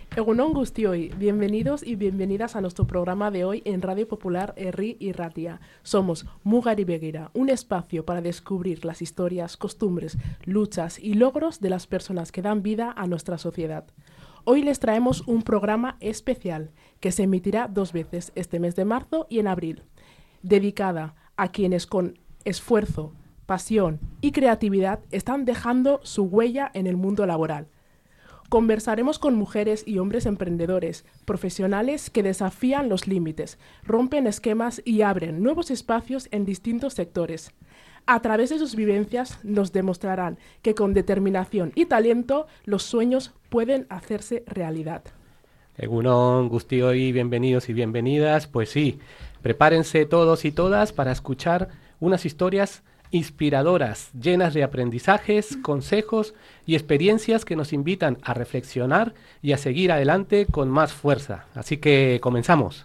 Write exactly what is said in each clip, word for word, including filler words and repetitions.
Egunon Guztioi, bienvenidos y bienvenidas a nuestro programa de hoy en Radio Popular Herri y Ratia. Somos Mugari Begira, un espacio para descubrir las historias, costumbres, luchas y logros de las personas que dan vida a nuestra sociedad. Hoy les traemos un programa especial que se emitirá dos veces, este mes de marzo y en abril, dedicada a quienes con esfuerzo, pasión y creatividad están dejando su huella en el mundo laboral. Conversaremos con mujeres y hombres emprendedores, profesionales que desafían los límites, rompen esquemas y abren nuevos espacios en distintos sectores. A través de sus vivencias nos demostrarán que con determinación y talento los sueños pueden hacerse realidad. Egunon, Guztioi, bienvenidos y bienvenidas. Pues sí, prepárense todos y todas para escuchar unas historias inspiradoras, llenas de aprendizajes, consejos y experiencias que nos invitan a reflexionar y a seguir adelante con más fuerza. Así que comenzamos.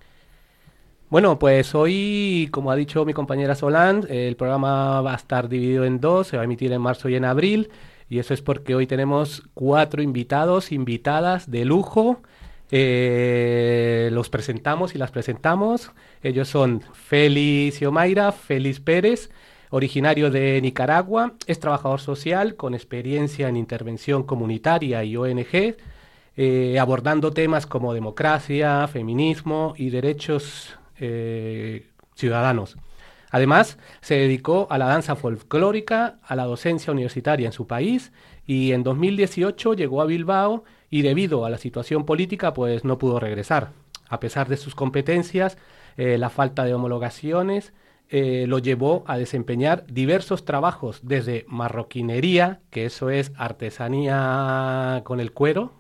Bueno, pues hoy, como ha dicho mi compañera Solán, el programa va a estar dividido en dos, se va a emitir en marzo y en abril, y eso es porque hoy tenemos cuatro invitados, invitadas de lujo. Eh, los presentamos y las presentamos. Ellos son Félix y Omaira. Félix Pérez, originario de Nicaragua, es trabajador social con experiencia en intervención comunitaria y O N G, eh, abordando temas como democracia, feminismo y derechos eh, ciudadanos. Además, se dedicó a la danza folclórica, a la docencia universitaria en su país y en dos mil dieciocho llegó a Bilbao y debido a la situación política pues no pudo regresar. A pesar de sus competencias, eh, la falta de homologaciones Eh, lo llevó a desempeñar diversos trabajos, desde marroquinería, que eso es artesanía con el cuero,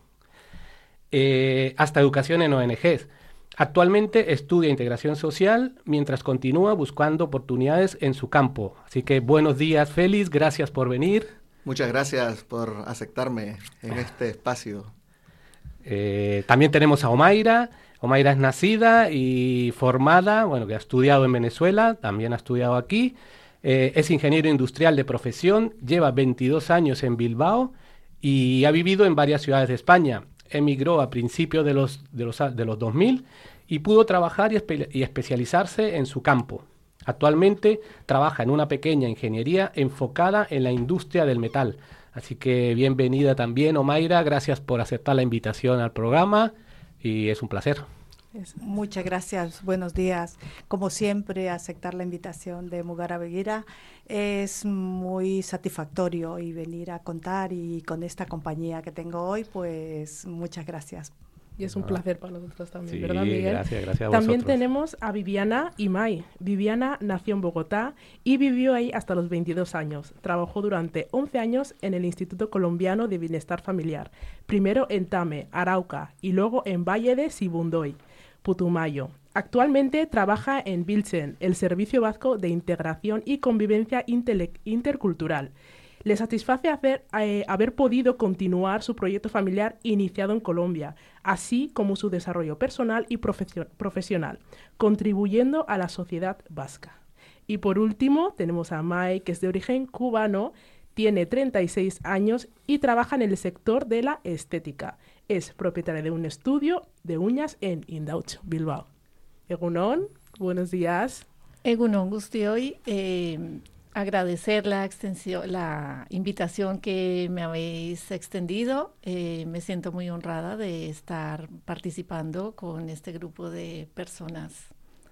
eh, hasta educación en O N Ges. Actualmente estudia integración social mientras continúa buscando oportunidades en su campo. Así que buenos días, Félix, gracias por venir. Muchas gracias por aceptarme en este espacio. Eh, también tenemos a Omaira. Omaira es nacida y formada, bueno, que ha estudiado en Venezuela, también ha estudiado aquí, eh, es ingeniero industrial de profesión, lleva veintidós años en Bilbao y ha vivido en varias ciudades de España. Emigró a principios de los, de los, de los dos mil y pudo trabajar y, espe- y especializarse en su campo. Actualmente trabaja en una pequeña ingeniería enfocada en la industria del metal. Así que bienvenida también, Omaira, gracias por aceptar la invitación al programa. Y es un placer. Muchas gracias, buenos días. Como siempre, aceptar la invitación de Mugara Begira es muy satisfactorio y venir a contar y con esta compañía que tengo hoy, pues muchas gracias. Y es un placer para nosotros también, sí, ¿verdad, Miguel? Gracias, gracias a También vosotros. tenemos a Viviana Imay. Viviana nació en Bogotá y vivió ahí hasta los veintidós años. Trabajó durante once años en el Instituto Colombiano de Bienestar Familiar, primero en Tame, Arauca, y luego en Valle de Sibundoy, Putumayo. Actualmente trabaja en Biltzen, el Servicio Vasco de Integración y Convivencia Intele- Intercultural. Le satisface hacer, eh, haber podido continuar su proyecto familiar iniciado en Colombia, así como su desarrollo personal y profesio- profesional, contribuyendo a la sociedad vasca. Y por último, tenemos a Mai, que es de origen cubano, tiene treinta y seis años y trabaja en el sector de la estética. Es propietaria de un estudio de uñas en Indauch, Bilbao. Egunon, buenos días. Egunon Guztioi, eh, agradecer la extensión, la invitación que me habéis extendido. Eh, me siento muy honrada de estar participando con este grupo de personas.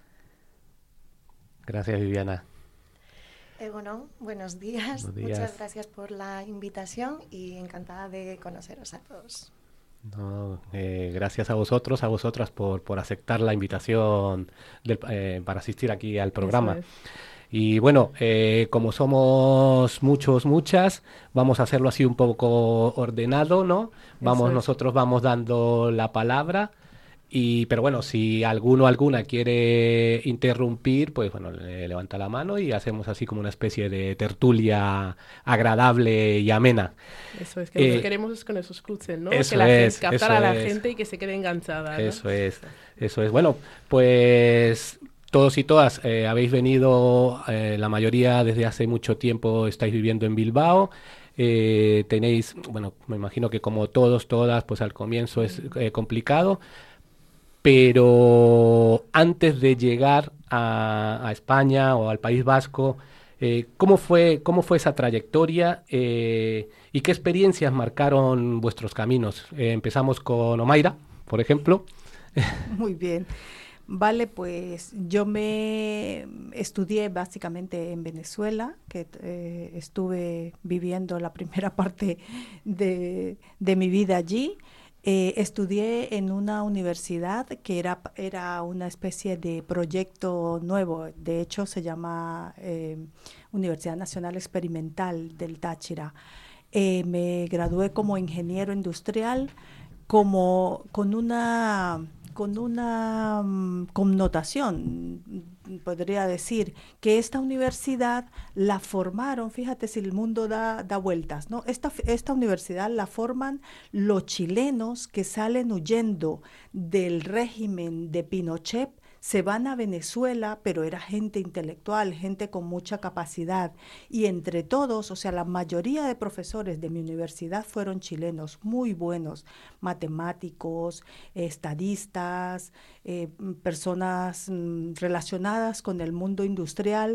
Gracias, Viviana. Egunon, buenos días. Buenos días. Muchas gracias por la invitación y encantada de conoceros a todos. No, eh, gracias a vosotros, a vosotras por, por aceptar la invitación del, eh, para asistir aquí al programa. Eso es. Y bueno, eh, como somos muchos, muchas, vamos a hacerlo así un poco ordenado, ¿no? Vamos, es. nosotros vamos dando la palabra, y pero bueno, si alguno o alguna quiere interrumpir, pues bueno, le levanta la mano y hacemos así como una especie de tertulia agradable y amena. Eso es, que lo Eh, que queremos es que nos escuchen, ¿no? eso Que la gente, es, captar eso a la es. gente y que se quede enganchada, ¿no? Eso es, eso es. Bueno, pues todos y todas eh, habéis venido, eh, la mayoría desde hace mucho tiempo estáis viviendo en Bilbao. eh, tenéis, bueno, me imagino que como todos, todas, pues al comienzo es eh, complicado, pero antes de llegar a, a España o al País Vasco, eh, ¿cómo fue, cómo fue esa trayectoria eh, y qué experiencias marcaron vuestros caminos? Eh, empezamos con Omaira, por ejemplo. Muy bien. Vale, pues yo me estudié básicamente en Venezuela, que eh, estuve viviendo la primera parte de, de mi vida allí. Eh, estudié en una universidad que era, era una especie de proyecto nuevo, de hecho se llama eh, Universidad Nacional Experimental del Táchira. Eh, me gradué como ingeniero industrial, como con una con una um, connotación, podría decir, que esta universidad la formaron, fíjate si el mundo da, da vueltas, ¿no? Esta, esta universidad la forman los chilenos que salen huyendo del régimen de Pinochet, se van a Venezuela, pero era gente intelectual, gente con mucha capacidad. Y entre todos, o sea, la mayoría de profesores de mi universidad fueron chilenos, muy buenos, matemáticos, estadistas, eh, personas mm, relacionadas con el mundo industrial.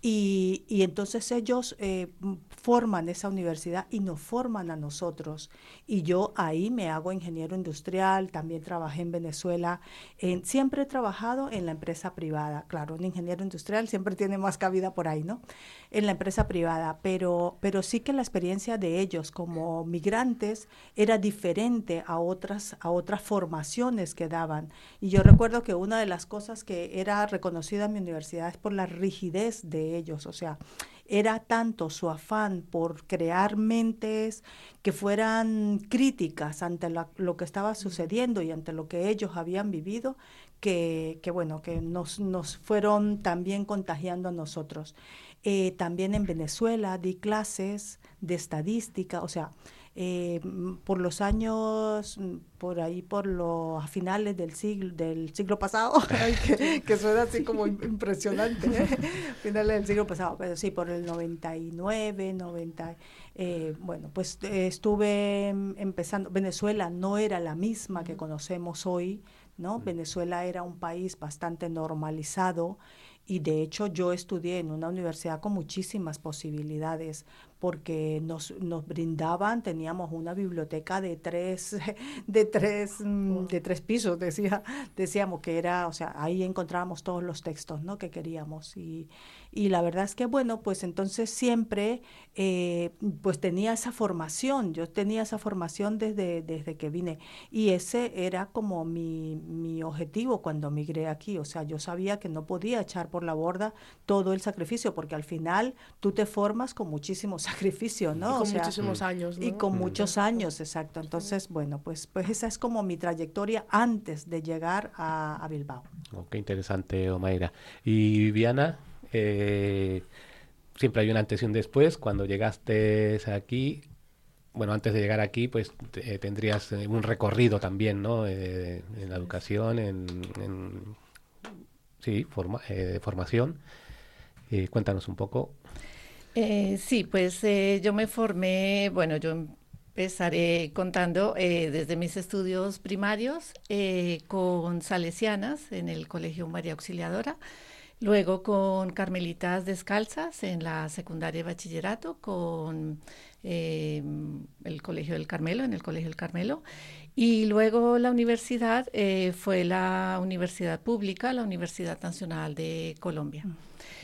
Y, y entonces ellos eh, forman esa universidad y nos forman a nosotros. Y yo ahí me hago ingeniero industrial, también trabajé en Venezuela. En, siempre he trabajado en la empresa privada. Claro, un ingeniero industrial siempre tiene más cabida por ahí, ¿no? En la empresa privada. Pero, pero sí que la experiencia de ellos como migrantes era diferente a otras, a otras formaciones que daban. Y yo recuerdo que una de las cosas que era reconocida en mi universidad es por la rigidez de ellos, o sea, era tanto su afán por crear mentes que fueran críticas ante la, lo que estaba sucediendo y ante lo que ellos habían vivido, que, que bueno, que nos, nos fueron también contagiando a nosotros. Eh, también en Venezuela di clases de estadística, o sea, Eh, por los años, por ahí, por los a finales del siglo del siglo pasado, que, que suena así como impresionante, ¿eh? Finales del siglo pasado, pero sí, por el noventa y nueve, noventa, eh, bueno, pues eh, estuve empezando. Venezuela no era la misma que conocemos hoy, ¿no? Venezuela era un país bastante normalizado y de hecho yo estudié en una universidad con muchísimas posibilidades, porque nos, nos brindaban, teníamos una biblioteca de tres, de tres, wow. de tres pisos, decía, decíamos que era, o sea, ahí encontrábamos todos los textos, ¿no?, que queríamos. Y, y la verdad es que, bueno, pues entonces siempre, eh, pues tenía esa formación, yo tenía esa formación desde, desde que vine, y ese era como mi, mi objetivo cuando migré aquí, o sea, yo sabía que no podía echar por la borda todo el sacrificio, porque al final tú te formas con muchísimos sacrificio, ¿no? Y con o sea, muchísimos años, ¿no? Y con mm. muchos años, exacto. Entonces, bueno, pues, pues esa es como mi trayectoria antes de llegar a, a Bilbao. Oh, qué interesante, Omaira. Y Viviana, eh, siempre hay un antes y un después. Cuando llegaste aquí, bueno, antes de llegar aquí, pues te, tendrías un recorrido también, ¿no? Eh, en la educación, en, en sí, forma, eh, formación. Eh, cuéntanos un poco. Eh, sí, pues eh, yo me formé, bueno, yo empezaré contando eh, desde mis estudios primarios eh, con salesianas en el Colegio María Auxiliadora, luego con Carmelitas Descalzas en la secundaria y bachillerato, con eh, el Colegio del Carmelo, en el Colegio del Carmelo, y luego la universidad eh, fue la universidad pública, la Universidad Nacional de Colombia. Mm.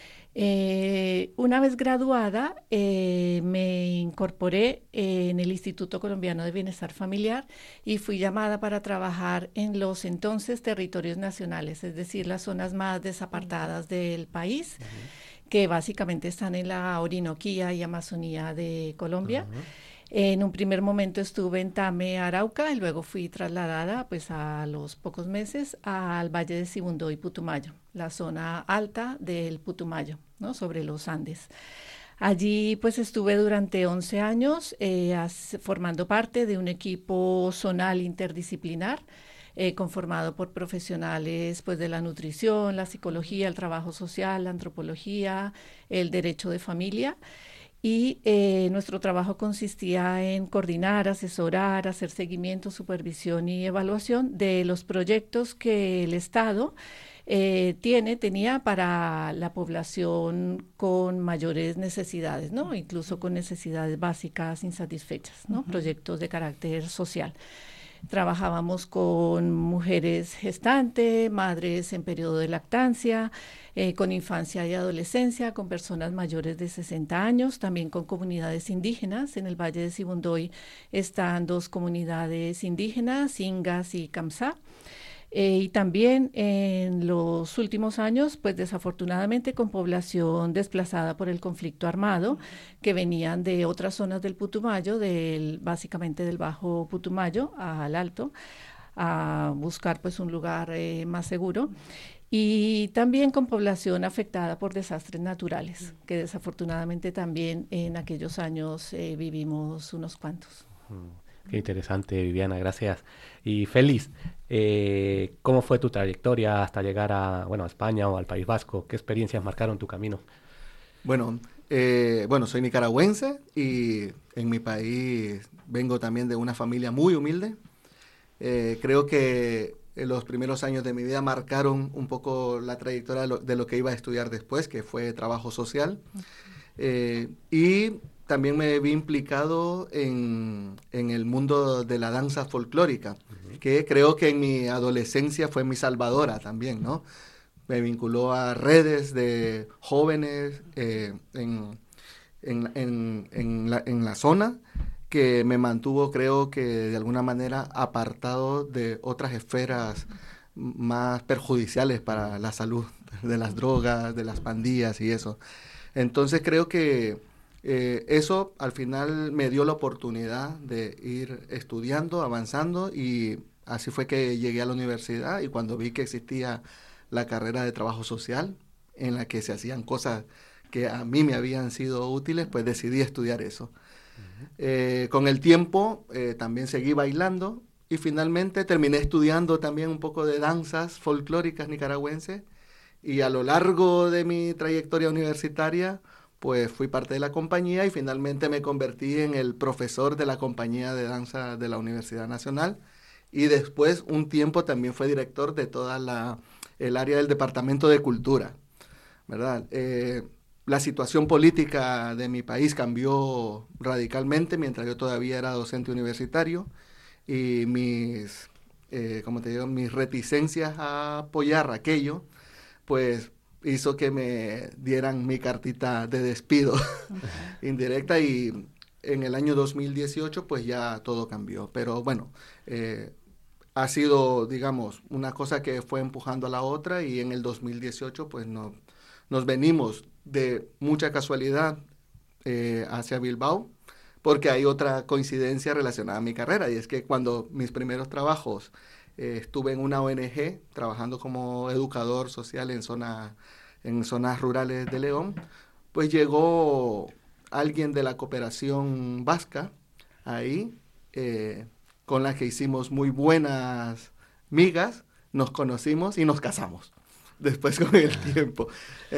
Eh, una vez graduada, eh, me incorporé eh, en el Instituto Colombiano de Bienestar Familiar y fui llamada para trabajar en los entonces territorios nacionales, es decir, las zonas más desapartadas del país, uh-huh. que básicamente están en la Orinoquía y Amazonía de Colombia. Uh-huh. En un primer momento estuve en Tame, Arauca, y luego fui trasladada, pues a los pocos meses, al Valle de Sibundoy y Putumayo, la zona alta del Putumayo, ¿no?, sobre los Andes. Allí pues estuve durante once años eh, as, formando parte de un equipo zonal interdisciplinar, eh, conformado por profesionales pues de la nutrición, la psicología, el trabajo social, la antropología, el derecho de familia. y eh, nuestro trabajo consistía en coordinar, asesorar, hacer seguimiento, supervisión y evaluación de los proyectos que el Estado eh, tiene, tenía para la población con mayores necesidades, ¿no? Incluso con necesidades básicas insatisfechas, ¿no? Uh-huh. Proyectos de carácter social. Trabajábamos con mujeres gestantes, madres en periodo de lactancia, eh, con infancia y adolescencia, con personas mayores de sesenta años, también con comunidades indígenas. En el Valle de Sibundoy están dos comunidades indígenas, Ingas y Kamsá. Eh, y también en los últimos años, pues desafortunadamente con población desplazada por el conflicto armado, que venían de otras zonas del Putumayo, del, básicamente del Bajo Putumayo al Alto, a buscar pues un lugar eh, más seguro. Y también con población afectada por desastres naturales, que desafortunadamente también en aquellos años eh, vivimos unos cuantos. Qué interesante, Viviana, gracias. Y Félix, eh, ¿cómo fue tu trayectoria hasta llegar a, bueno, a España o al País Vasco? ¿Qué experiencias marcaron tu camino? Bueno, eh, bueno, soy nicaragüense y en mi país vengo también de una familia muy humilde. Eh, creo que los primeros años de mi vida marcaron un poco la trayectoria de lo, de lo que iba a estudiar después, que fue trabajo social. Eh, y también me vi implicado en, en el mundo de la danza folclórica, uh-huh. que creo que en mi adolescencia fue mi salvadora también, ¿no? Me vinculó a redes de jóvenes eh, en, en, en, en, la, en la zona, que me mantuvo, creo que de alguna manera, apartado de otras esferas más perjudiciales para la salud, de las drogas, de las pandillas y eso. Entonces creo que Eh, eso al final me dio la oportunidad de ir estudiando, avanzando, y así fue que llegué a la universidad, y cuando vi que existía la carrera de trabajo social en la que se hacían cosas que a mí me habían sido útiles, pues decidí estudiar eso. Uh-huh. Eh, con el tiempo eh, también seguí bailando y finalmente terminé estudiando también un poco de danzas folclóricas nicaragüenses, y a lo largo de mi trayectoria universitaria pues fui parte de la compañía y finalmente me convertí en el profesor de la compañía de danza de la Universidad Nacional, y después un tiempo también fue director de toda la el área del Departamento de Cultura, ¿verdad? Eh, la situación política de mi país cambió radicalmente mientras yo todavía era docente universitario, y mis, eh, como te digo, mis reticencias a apoyar aquello, pues hizo que me dieran mi cartita de despido okay. indirecta, y en el año dos mil dieciocho pues ya todo cambió. Pero bueno, eh, ha sido, digamos, una cosa que fue empujando a la otra, y en el dos mil dieciocho pues no, nos venimos de mucha casualidad eh, hacia Bilbao, porque hay otra coincidencia relacionada a mi carrera, y es que cuando mis primeros trabajos Eh, estuve en una O N G trabajando como educador social en, zona, en zonas rurales de León, pues llegó alguien de la cooperación vasca ahí, eh, con la que hicimos muy buenas migas, nos conocimos y nos casamos después con el tiempo.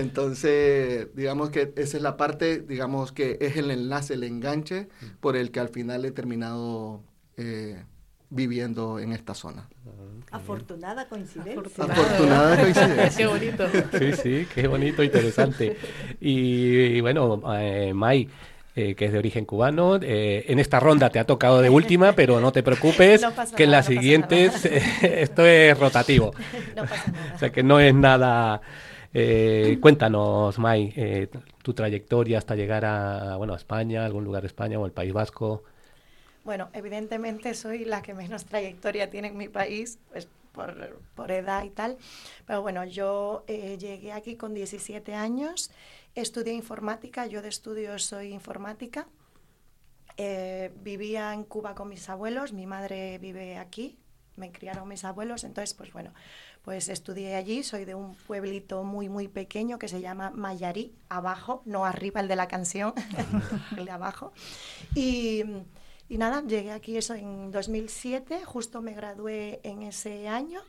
Entonces, digamos que esa es la parte, digamos que es el enlace, el enganche por el que al final he terminado Eh, viviendo en esta zona. Afortunada coincidencia. Afortunada, Afortunada coincidencia. Qué bonito. Sí, sí, qué bonito, interesante. Y, y bueno, eh, May, eh, que es de origen cubano, eh, en esta ronda te ha tocado de última, pero no te preocupes, no que en nada, las no siguientes eh, esto es rotativo. No pasa nada. O sea que no es nada... Eh, cuéntanos, May, eh, tu trayectoria hasta llegar a, bueno, a España, algún lugar de España o el País Vasco. Bueno, evidentemente soy la que menos trayectoria tiene en mi país, pues por, por edad y tal, pero bueno, yo eh, llegué aquí con diecisiete años, estudié informática, yo de estudio soy informática, eh, vivía en Cuba con mis abuelos, mi madre vive aquí, me criaron mis abuelos, entonces pues bueno, pues estudié allí, soy de un pueblito muy muy pequeño que se llama Mayarí, abajo, no arriba el de la canción, el de abajo, y... Y nada, llegué aquí eso en dos mil siete, justo me gradué en ese año,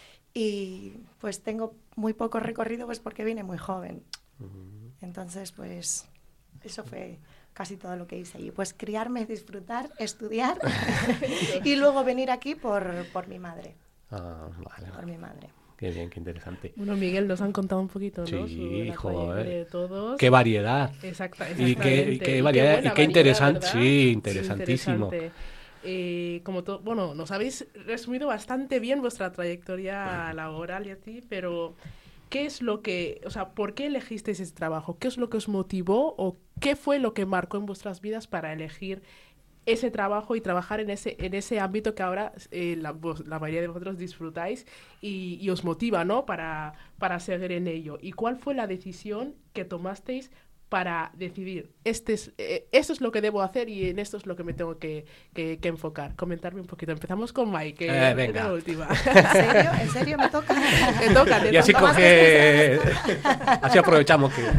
y pues tengo muy poco recorrido pues porque vine muy joven. Uh-huh. Entonces pues eso fue casi todo lo que hice allí. Pues criarme, disfrutar, estudiar y luego venir aquí por, por mi madre. Ah, vale. Por mi madre. Qué bien, qué interesante. Bueno, Miguel, nos han contado un poquito, ¿no? Sí, Sobre la joder. trayectoria de todos. Qué variedad. Exacta, Y qué, y qué Y variedad, buena y qué interesante. variedad, ¿verdad? Sí, interesantísimo. Interesante. Eh, como to- bueno, nos habéis resumido bastante bien vuestra trayectoria laboral y así, pero ¿qué es lo que, o sea, por qué elegisteis ese trabajo? ¿Qué es lo que os motivó o qué fue lo que marcó en vuestras vidas para elegir ese trabajo y trabajar en ese en ese ámbito que ahora eh, la, vos, la mayoría de vosotros disfrutáis y, y os motiva, ¿no? Para, para seguir en ello. ¿Y cuál fue la decisión que tomasteis para decidir, este es, eh, esto es lo que debo hacer y en esto es lo que me tengo que, que, que enfocar? Comentarme un poquito. Empezamos con Mai, que Eh, es venga. la última. ¿En serio? ¿En serio me toca? Te toca, te Y así toca. coge... así aprovechamos que...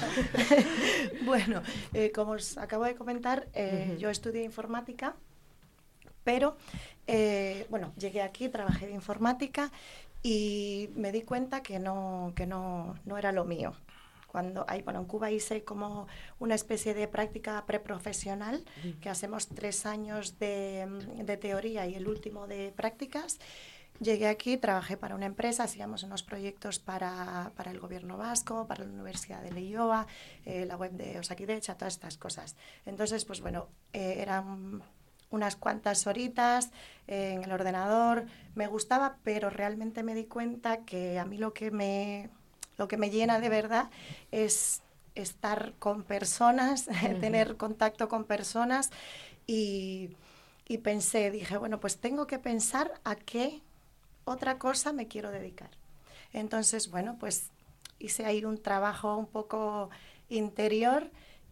Bueno, eh, como os acabo de comentar, eh, Ujú. yo estudié informática, pero, eh, bueno, llegué aquí, trabajé de informática y me di cuenta que no, que no, no era lo mío. Cuando, ahí, bueno, en Cuba hice como una especie de práctica preprofesional, que hacemos tres años de, de teoría y el último de prácticas. Llegué aquí, trabajé para una empresa, hacíamos unos proyectos para, para el gobierno vasco, para la Universidad de Leioa, eh, la web de Osakidecha, todas estas cosas. Entonces, pues bueno, eh, eran unas cuantas horitas eh, en el ordenador, me gustaba, pero realmente me di cuenta que a mí lo que me, lo que me llena de verdad es estar con personas, uh-huh. tener contacto con personas y, y pensé, dije, bueno, pues tengo que pensar a qué otra cosa me quiero dedicar. Entonces, bueno, pues hice ahí un trabajo un poco interior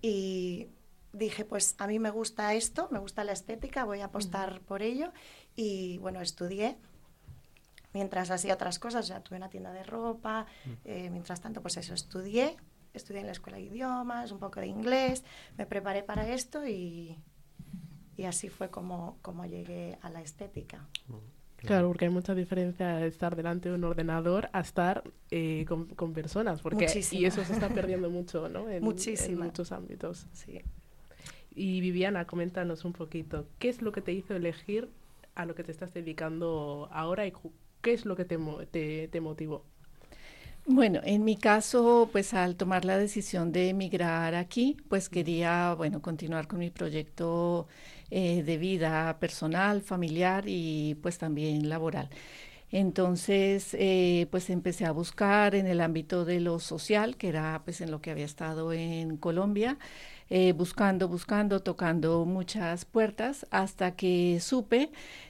y dije, pues a mí me gusta esto, me gusta la estética, voy a apostar uh-huh. por ello. Y bueno, estudié. Mientras hacía otras cosas, ya tuve una tienda de ropa. Uh-huh. Eh, mientras tanto, pues eso, estudié. Estudié en la escuela de idiomas, un poco de inglés. Me preparé para esto y, y así fue como, como llegué a la estética. Uh-huh. Claro, porque hay mucha diferencia de estar delante de un ordenador a estar eh, con, con personas, porque Muchísima. y eso se está perdiendo mucho, ¿no? En, Muchísimo. En muchos ámbitos. Sí. Y Viviana, coméntanos un poquito, ¿qué es lo que te hizo elegir a lo que te estás dedicando ahora y qué es lo que te, te, te motivó? Bueno, en mi caso, pues al tomar la decisión de emigrar aquí, pues quería, bueno, continuar con mi proyecto eh, de vida personal, familiar y pues también laboral. Entonces, eh, pues empecé a buscar en el ámbito de lo social, que era pues en lo que había estado en Colombia, eh, buscando, buscando, tocando muchas puertas, hasta que supe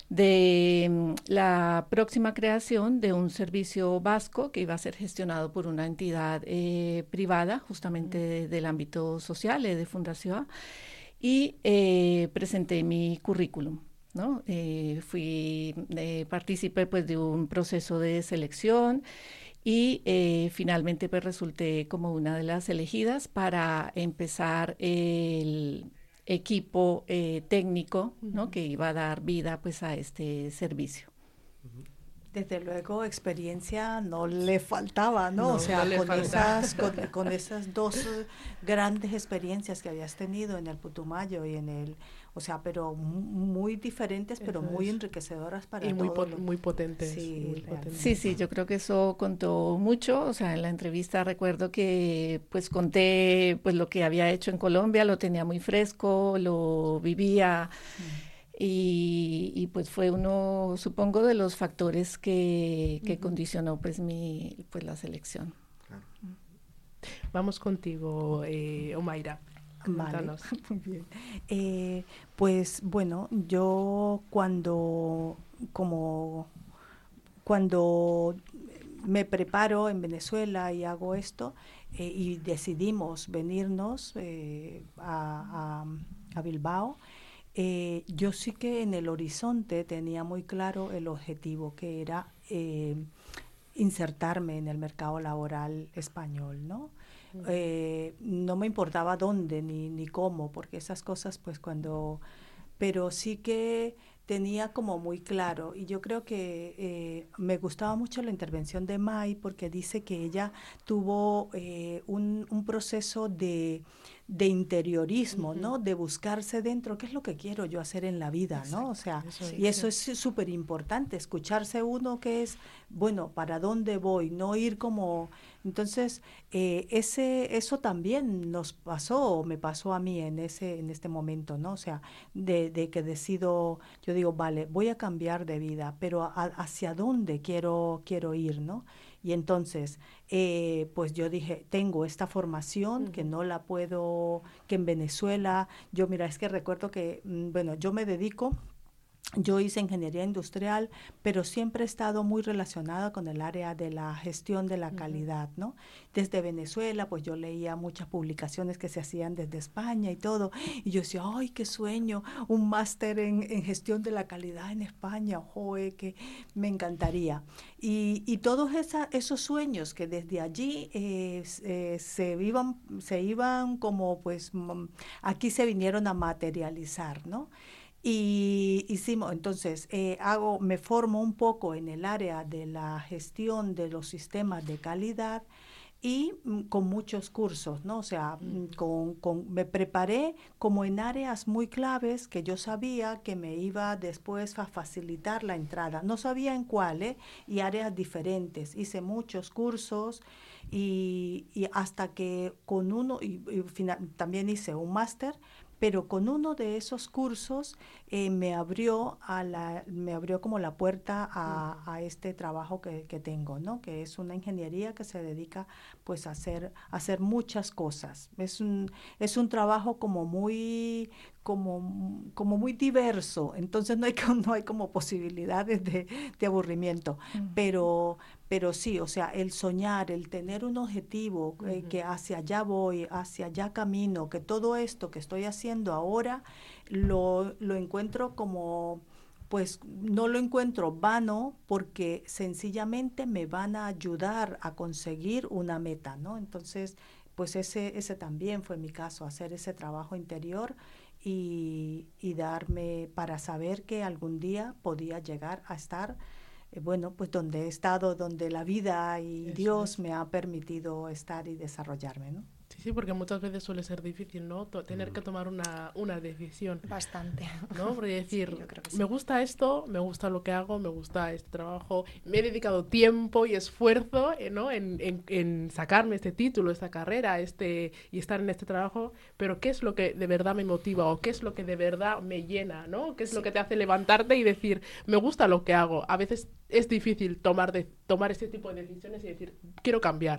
de um, la próxima creación de un servicio vasco que iba a ser gestionado por una entidad eh, privada, justamente de, del ámbito social, eh, de Fundación, y eh, presenté mi currículum. ¿No? Eh, fui eh, partícipe pues de un proceso de selección y eh, finalmente pues resulté como una de las elegidas para empezar el equipo eh, técnico, ¿no? Uh-huh. que iba a dar vida pues a este servicio. Desde luego, experiencia no le faltaba, ¿no? no o sea, no con, esas, con, con esas dos grandes experiencias que habías tenido en el Putumayo y en el, o sea, pero muy diferentes, pero eso muy es. enriquecedoras para y muy todos. Po- muy potentes. Sí, muy potentes. sí, sí, yo creo que eso contó mucho. O sea, en la entrevista recuerdo que pues conté pues lo que había hecho en Colombia, lo tenía muy fresco, lo vivía. Mm. Y, y pues fue uno, supongo, de los factores que, que uh-huh. condicionó pues mi pues la selección. Claro. Vamos contigo, eh, Omaira. Vale. Muy bien. Eh, pues bueno, yo cuando como cuando me preparo en Venezuela y hago esto eh, y decidimos venirnos eh, a, a, a Bilbao. Eh, yo sí que en el horizonte tenía muy claro el objetivo, que era eh, insertarme en el mercado laboral español, ¿no? Uh-huh. Eh, no me importaba dónde ni, ni cómo, porque esas cosas, pues cuando... Pero sí que tenía como muy claro, y yo creo que eh, me gustaba mucho la intervención de Mai, porque dice que ella tuvo eh, un, un proceso de... de interiorismo, Ujú. ¿no? De buscarse dentro, ¿qué es lo que quiero yo hacer en la vida, ¿no? O sea, Eso es. y eso es súper importante, escucharse uno que es, bueno, ¿para dónde voy? No ir como... Entonces, eh, ese, eso también nos pasó, o me pasó a mí en ese, en este momento, ¿no? O sea, de, de que decido, yo digo, vale, voy a cambiar de vida, pero a- hacia dónde quiero, quiero ir, ¿no? Y entonces, eh, pues yo dije, tengo esta formación que Ujú. no la puedo, que en Venezuela, yo mira, es que recuerdo que, mm, bueno, yo me dedico, yo hice ingeniería industrial, pero siempre he estado muy relacionada con el área de la gestión de la Ujú. calidad, ¿no? Desde Venezuela, pues yo leía muchas publicaciones que se hacían desde España y todo, y yo decía, ay, qué sueño, un máster en, en gestión de la calidad en España, joe, que me encantaría. Y, y todos esa, esos sueños que desde allí eh, eh, se, iban, se iban como, pues, mm, aquí se vinieron a materializar, ¿no? Y hicimos, entonces, eh, hago, me formo un poco en el área de la gestión de los sistemas de calidad y mm, con muchos cursos, ¿no? O sea, mm, con, con- me preparé como en áreas muy claves que yo sabía que me iba después a facilitar la entrada. No sabía en cuáles y áreas diferentes. Hice muchos cursos y, y hasta que con uno, y, y fina- también hice un máster, pero con uno de esos cursos eh, me abrió a la, me abrió como la puerta a, a este trabajo que, que tengo, ¿no? Que es una ingeniería que se dedica pues a hacer, a hacer muchas cosas. Es un, es un trabajo como muy, como, como muy diverso, entonces no hay, co- no hay como posibilidades de, de aburrimiento, Mm. pero, pero sí, o sea, el soñar, el tener un objetivo, eh, Ujú. que hacia allá voy, hacia allá camino, que todo esto que estoy haciendo ahora lo, lo encuentro como, pues no lo encuentro vano porque sencillamente me van a ayudar a conseguir una meta, ¿no? Entonces, pues ese, ese también fue mi caso, hacer ese trabajo interior y, y darme para saber que algún día podía llegar a estar, eh, bueno, pues donde he estado, donde la vida y Eso Dios es. me ha permitido estar y desarrollarme, ¿no? Sí, sí, porque muchas veces suele ser difícil, ¿no? To- tener que tomar una, una decisión, Bastante. ¿no? Porque Sí, decir, yo creo que sí. me gusta esto, me gusta lo que hago, me gusta este trabajo, me he dedicado tiempo y esfuerzo, eh, ¿no? En, en, en sacarme este título, esta carrera, este y estar en este trabajo, pero ¿qué es lo que de verdad me motiva o qué es lo que de verdad me llena, ¿no? ¿Qué es lo Sí. que te hace levantarte y decir, me gusta lo que hago? A veces es difícil tomar, de, tomar este tipo de decisiones y decir, quiero cambiar.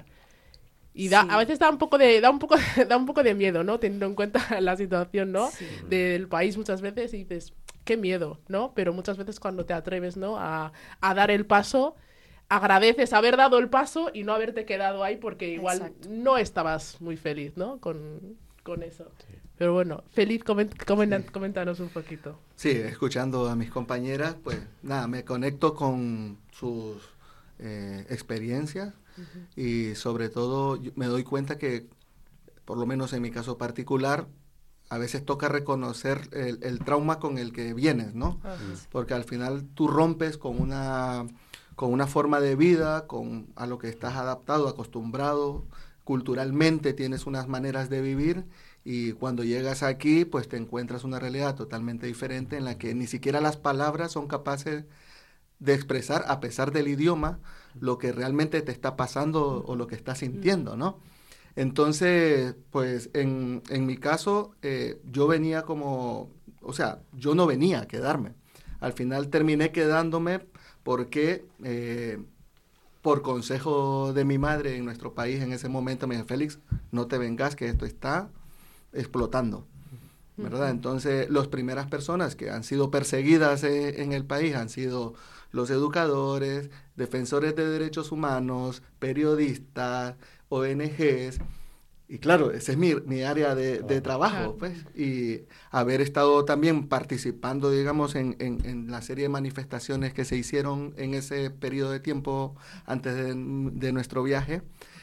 Y da, Sí. a veces da un poco de, da un poco, da un poco de miedo, ¿no? Teniendo en cuenta la situación, ¿no? Sí. Del país muchas veces y dices, qué miedo, ¿no? Pero muchas veces cuando te atreves, ¿no? A, a dar el paso, agradeces haber dado el paso y no haberte quedado ahí porque igual Exacto. no estabas muy feliz, ¿no? Con, con eso. Pero bueno, feliz, coment, coment, Sí. coméntanos un poquito. Sí, escuchando a mis compañeras, pues nada, me conecto con sus eh, experiencias y sobre todo yo me doy cuenta que, por lo menos en mi caso particular, a veces toca reconocer el, el trauma con el que vienes, ¿no? Ajá. Porque al final tú rompes con una, con una forma de vida, con a lo que estás adaptado, acostumbrado, culturalmente tienes unas maneras de vivir y cuando llegas aquí pues te encuentras una realidad totalmente diferente en la que ni siquiera las palabras son capaces de expresar, a pesar del idioma, lo que realmente te está pasando o lo que estás sintiendo, ¿no? Entonces, pues en, en mi caso, eh, yo venía como, o sea, yo no venía a quedarme. Al final terminé quedándome porque, eh, por consejo de mi madre en nuestro país en ese momento, me dijo, Félix, no te vengas, que esto está explotando, ¿verdad? Entonces, las primeras personas que han sido perseguidas eh, en el país han sido los educadores, defensores de derechos humanos, periodistas, O N Ges. Y claro, ese es mi, mi área de, de trabajo, Claro. pues. Y haber estado también participando, digamos, en, en, en la serie de manifestaciones que se hicieron en ese periodo de tiempo antes de, de nuestro viaje,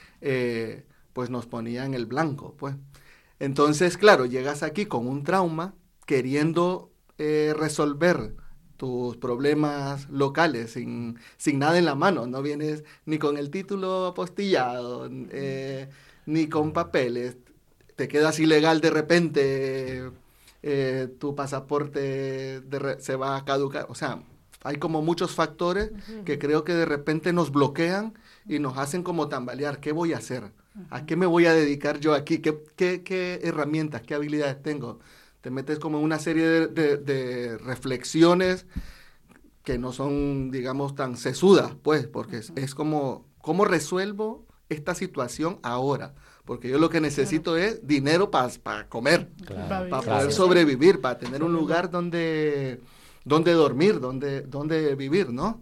eh, pues nos ponía en el blanco, pues. Entonces, claro, llegas aquí con un trauma, queriendo eh, resolver tus problemas locales sin, sin nada en la mano. No vienes ni con el título apostillado, eh, ni con papeles. te quedas ilegal de repente, eh, tu pasaporte de re- se va a caducar. O sea, hay como muchos factores uh-huh. que creo que de repente nos bloquean y nos hacen como tambalear. ¿Qué voy a hacer? ¿A qué me voy a dedicar yo aquí? ¿Qué, qué, qué herramientas, qué habilidades tengo? Te metes como en una serie de, de, de reflexiones que no son, digamos, tan sesudas, pues, porque uh-huh. es, es como, ¿cómo resuelvo esta situación ahora? Porque yo lo que necesito claro. es dinero para pa comer, claro. para poder sobrevivir, para tener un lugar donde, donde dormir, donde, donde vivir, ¿no?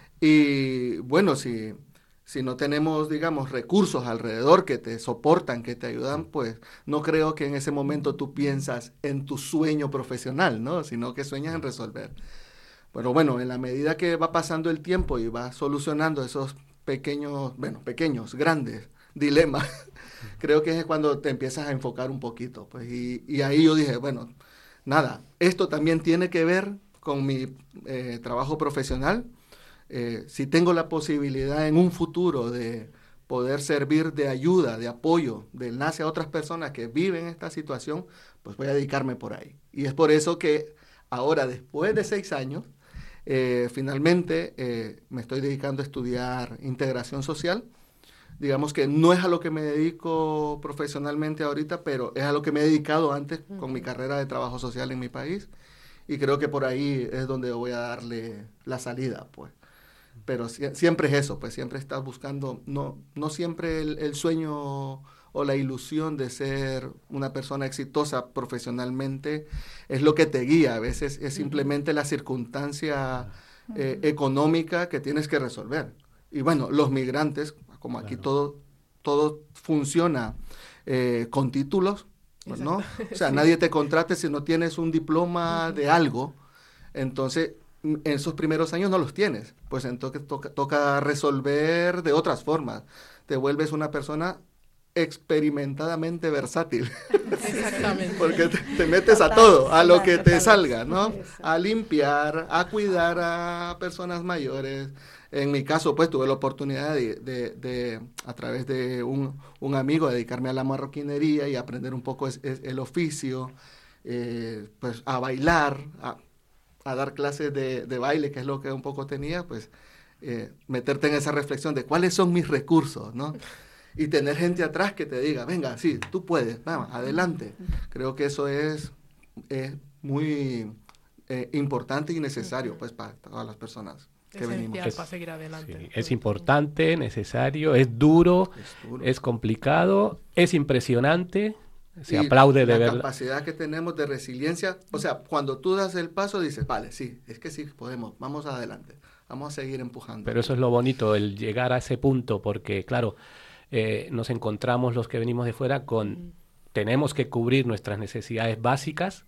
Y bueno, si, si no tenemos, digamos, recursos alrededor que te soportan, que te ayudan, pues no creo que en ese momento tú piensas en tu sueño profesional, ¿no? Sino que sueñas en resolver. Pero bueno, en la medida que va pasando el tiempo y vas solucionando esos pequeños, bueno, pequeños, grandes dilemas, creo que es cuando te empiezas a enfocar un poquito, pues, y, y ahí yo dije, bueno, nada, esto también tiene que ver con mi eh, trabajo profesional. Eh, si tengo la posibilidad en un futuro de poder servir de ayuda, de apoyo, de enlace a otras personas que viven esta situación, pues voy a dedicarme por ahí. Y es por eso que ahora, después de seis años, eh, finalmente eh, me estoy dedicando a estudiar integración social. Digamos que no es a lo que me dedico profesionalmente ahorita, pero es a lo que me he dedicado antes uh-huh. con mi carrera de trabajo social en mi país. Y creo que por ahí es donde voy a darle la salida, pues. Pero si, siempre es eso, pues siempre estás buscando, no, no siempre el, el sueño o la ilusión de ser una persona exitosa profesionalmente es lo que te guía. A veces es simplemente la circunstancia eh, económica que tienes que resolver. Y bueno, los migrantes, como aquí claro. todo, todo funciona eh, con títulos, ¿no? O sea, sí. nadie te contrate si no tienes un diploma uh-huh. de algo. Entonces, en esos primeros años no los tienes. Pues entonces toca, toca resolver de otras formas. Te vuelves una persona experimentadamente versátil. Exactamente. Porque te, te metes a todo, a lo que te salga, ¿no? A limpiar, a cuidar a personas mayores. En mi caso, pues, tuve la oportunidad de, de, de a través de un, un amigo, dedicarme a la marroquinería y aprender un poco es, es, el oficio, eh, pues, a bailar, a, a dar clases de, de baile, que es lo que un poco tenía, pues, eh, meterte en esa reflexión de cuáles son mis recursos, ¿no? Y tener gente atrás que te diga, venga, sí, tú puedes, vamos, adelante. Creo que eso es, es muy eh, importante y necesario, pues, para todas las personas. Que venimos. Es, para seguir adelante. Sí, es importante, necesario, es duro, es duro, es complicado, es impresionante, se y aplaude de verdad. La capacidad que tenemos de resiliencia, o sea, cuando tú das el paso dices, vale, sí, es que sí podemos, vamos adelante, vamos a seguir empujando. Pero eso es lo bonito, el llegar a ese punto, porque claro, eh, nos encontramos los que venimos de fuera con, mm. tenemos que cubrir nuestras necesidades básicas,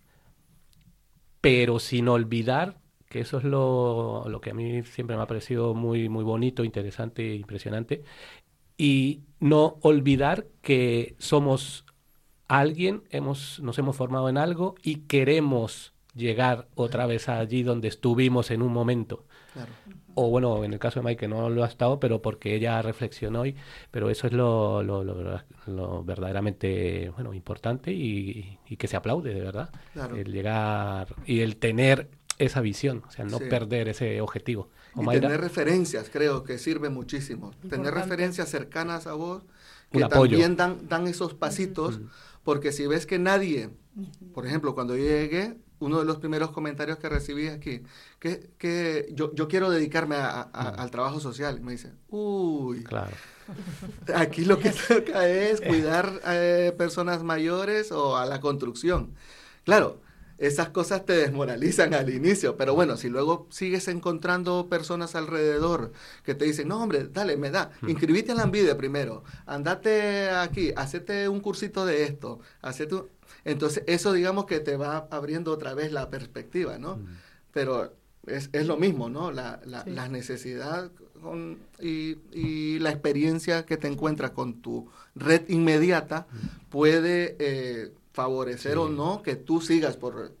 pero sin olvidar que eso es lo, lo que a mí siempre me ha parecido muy, muy bonito, interesante e impresionante, y no olvidar que somos alguien, hemos, nos hemos formado en algo y queremos llegar otra vez allí donde estuvimos en un momento. Claro. O bueno, en el caso de Mike, que no lo ha estado, pero porque ella reflexionó hoy, pero eso es lo, lo, lo, lo verdaderamente bueno, importante y, y que se aplaude, de verdad. Claro. El llegar y el tener esa visión, o sea, no sí. perder ese objetivo. Y Mayra, tener referencias, creo que sirve muchísimo. Importante. Tener referencias cercanas a vos que también dan, dan esos pasitos, uh-huh. porque si ves que nadie, por ejemplo, cuando yo llegué, uno de los primeros comentarios que recibí aquí, que, que yo, yo quiero dedicarme a, a, uh-huh. al trabajo social, y me dice, uy, claro. aquí lo que toca es cuidar a eh, personas mayores o a la construcción. Claro, esas cosas te desmoralizan al inicio, pero bueno, si luego sigues encontrando personas alrededor que te dicen, no hombre, dale, me da, inscribite en la Ambide primero, andate aquí, hacete un cursito de esto, hacete un... Entonces eso digamos que te va abriendo otra vez la perspectiva, ¿no? Mm. Pero es, es lo mismo, ¿no? La, la, sí. la necesidad con, y, y la experiencia que te encuentras con tu red inmediata puede... Eh, favorecer sí. o no que tú sigas por, por,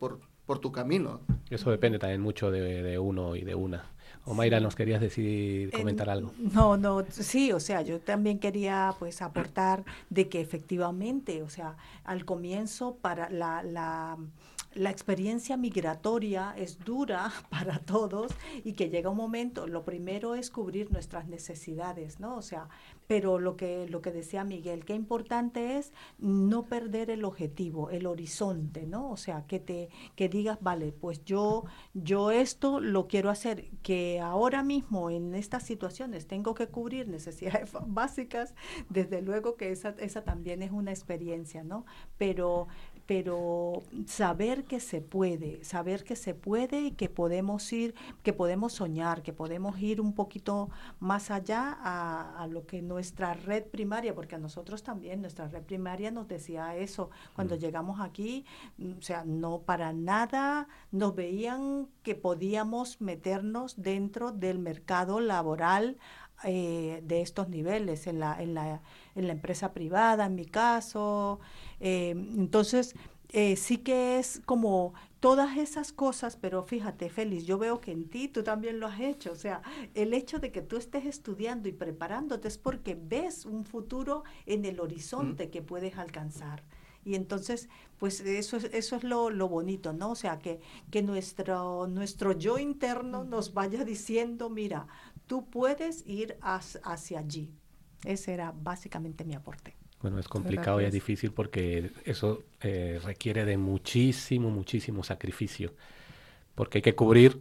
por tu camino. Eso depende también mucho de, de uno y de una. Omaira, ¿nos querías decir, comentar Eh, algo? No, no, sí, o sea, yo también quería pues aportar de que efectivamente, o sea, al comienzo para la, la, la experiencia migratoria es dura para todos y que llega un momento, lo primero es cubrir nuestras necesidades, ¿no? O sea, pero lo que, lo que decía Miguel, qué importante es no perder el objetivo, el horizonte, ¿no? O sea, que te, que digas, vale, pues yo, yo esto lo quiero hacer, que ahora mismo en estas situaciones tengo que cubrir necesidades básicas, desde luego que esa, esa también es una experiencia, ¿no? Pero pero saber que se puede, saber que se puede y que podemos ir, que podemos soñar, que podemos ir un poquito más allá a, a lo que nuestra red primaria, porque a nosotros también nuestra red primaria nos decía eso cuando mm. llegamos aquí, o sea, no para nada nos veían que podíamos meternos dentro del mercado laboral Eh, de estos niveles en la, en la, en la empresa privada, en mi caso. Eh, entonces, eh, sí que es como todas esas cosas, pero fíjate, Félix, yo veo que en ti tú también lo has hecho. O sea, el hecho de que tú estés estudiando y preparándote es porque ves un futuro en el horizonte mm. que puedes alcanzar. Y entonces, pues eso es, eso es lo, lo bonito, ¿no? O sea, que, que nuestro, nuestro yo interno nos vaya diciendo, mira, tú puedes ir hacia, hacia allí. Ese era básicamente mi aporte. Bueno, es complicado y es difícil porque eso eh, requiere de muchísimo, muchísimo sacrificio. Porque hay que cubrir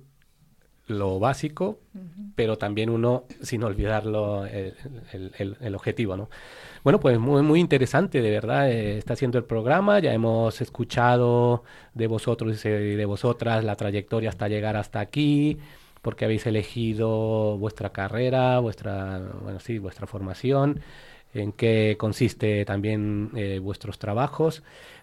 lo básico, uh-huh. pero también uno, sin olvidarlo, el, el, el, el objetivo, ¿no? Bueno, pues muy, muy interesante, de verdad, eh, está haciendo el programa, ya hemos escuchado de vosotros y de vosotras la trayectoria hasta llegar hasta aquí, porque habéis elegido vuestra carrera, vuestra, bueno, sí, vuestra formación, en qué consiste también eh, vuestros trabajos,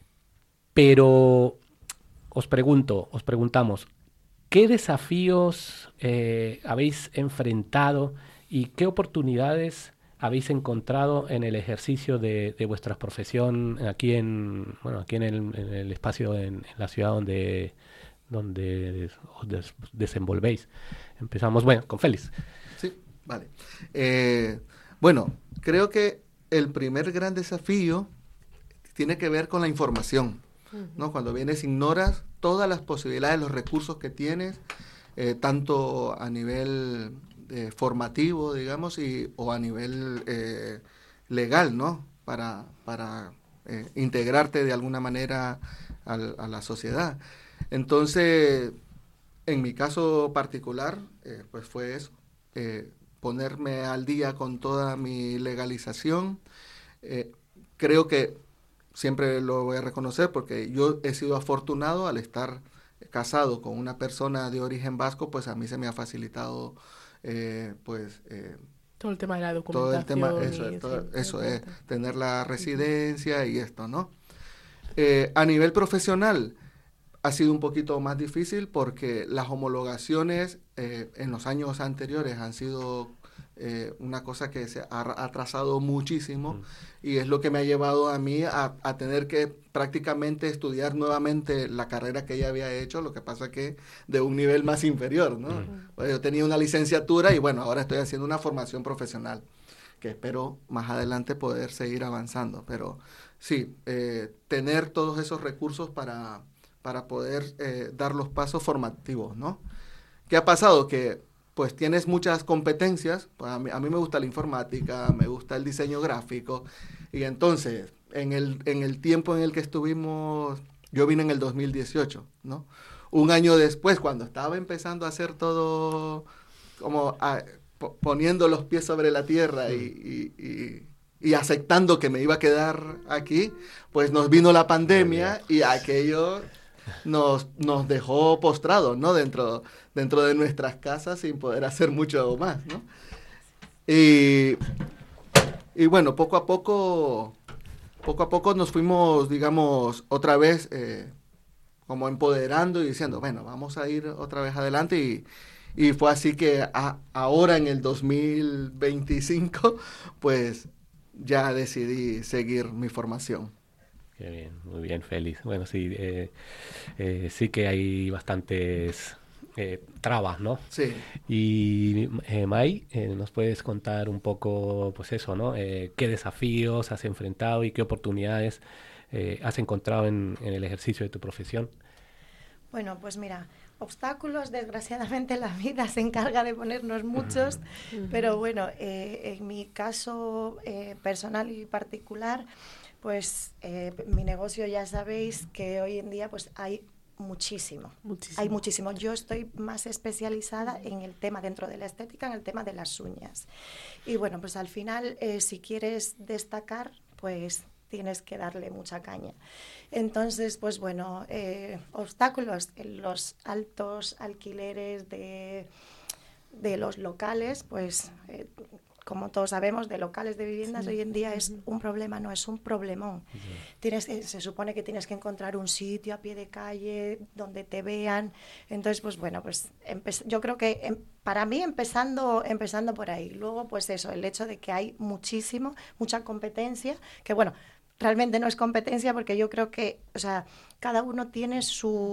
pero os pregunto, os preguntamos, ¿qué desafíos eh, habéis enfrentado y qué oportunidades habéis encontrado en el ejercicio de, de vuestra profesión aquí en, bueno, aquí en el, en el espacio, en, en la ciudad donde, donde os des, desenvolvéis? Empezamos, bueno, con Félix. Sí, vale. Eh, bueno, creo que el primer gran desafío tiene que ver con la información, ¿no? Cuando vienes ignoras todas las posibilidades, los recursos que tienes, eh, tanto a nivel eh, formativo, digamos, y, o a nivel eh, legal, ¿no? Para, para eh, integrarte de alguna manera al, a la sociedad. Entonces, en mi caso particular, eh, pues fue eso, eh, ponerme al día con toda mi legalización. Eh, creo que siempre lo voy a reconocer porque yo he sido afortunado al estar casado con una persona de origen vasco, pues a mí se me ha facilitado, eh, pues... Eh, todo el tema de la documentación. Todo el tema, eso, es, todo, eso es, tener la residencia y esto, ¿no? Eh, a nivel profesional ha sido un poquito más difícil porque las homologaciones eh, en los años anteriores han sido eh, una cosa que se ha atrasado muchísimo mm. y es lo que me ha llevado a mí a, a tener que prácticamente estudiar nuevamente la carrera que ya había hecho, lo que pasa que de un nivel más inferior, ¿no? Mm. Pues yo tenía una licenciatura y bueno, ahora estoy haciendo una formación profesional que espero más adelante poder seguir avanzando, pero sí, eh, tener todos esos recursos para... para poder eh, dar los pasos formativos, ¿no? ¿Qué ha pasado? Que pues tienes muchas competencias, pues, a, mí, a mí me gusta la informática, me gusta el diseño gráfico, y entonces, en el, en el tiempo en el que estuvimos, yo vine en el dos mil dieciocho, ¿no? Un año después, cuando estaba empezando a hacer todo, como a, po, poniendo los pies sobre la tierra y, y, y y aceptando que me iba a quedar aquí, pues nos vino la pandemia y aquello... Nos, nos dejó postrados, ¿no? Dentro, dentro de nuestras casas sin poder hacer mucho más, ¿no? Y, y bueno, poco a poco, poco a poco nos fuimos, digamos, otra vez eh, como empoderando y diciendo, bueno, vamos a ir otra vez adelante y, y fue así que a, ahora en el dos mil veinticinco, pues ya decidí seguir mi formación. Qué bien, muy bien, Félix. Bueno, sí, eh, eh, sí que hay bastantes eh, trabas, ¿no? Sí. Y eh, May, eh, ¿nos puedes contar un poco, pues eso, ¿no? Eh, ¿qué desafíos has enfrentado y qué oportunidades eh, has encontrado en, en el ejercicio de tu profesión? Bueno, pues mira, obstáculos, desgraciadamente la vida se encarga de ponernos muchos, uh-huh. pero bueno, eh, en mi caso eh, personal y particular, pues eh, mi negocio ya sabéis que hoy en día pues hay muchísimo, muchísimo, hay muchísimo. Yo estoy más especializada en el tema dentro de la estética, en el tema de las uñas. Y bueno, pues al final, eh, si quieres destacar, pues tienes que darle mucha caña. Entonces, pues bueno, eh, obstáculos en los altos alquileres de, de los locales, pues eh, como todos sabemos, de locales de viviendas, sí. Hoy en día es un problema, no es un problemón. Sí. Tienes, se supone que tienes que encontrar un sitio a pie de calle donde te vean. Entonces, pues bueno, pues empe- yo creo que em- para mí empezando, empezando por ahí. Luego, pues eso, el hecho de que hay muchísimo, mucha competencia, que bueno, realmente no es competencia porque yo creo que, o sea, cada uno tiene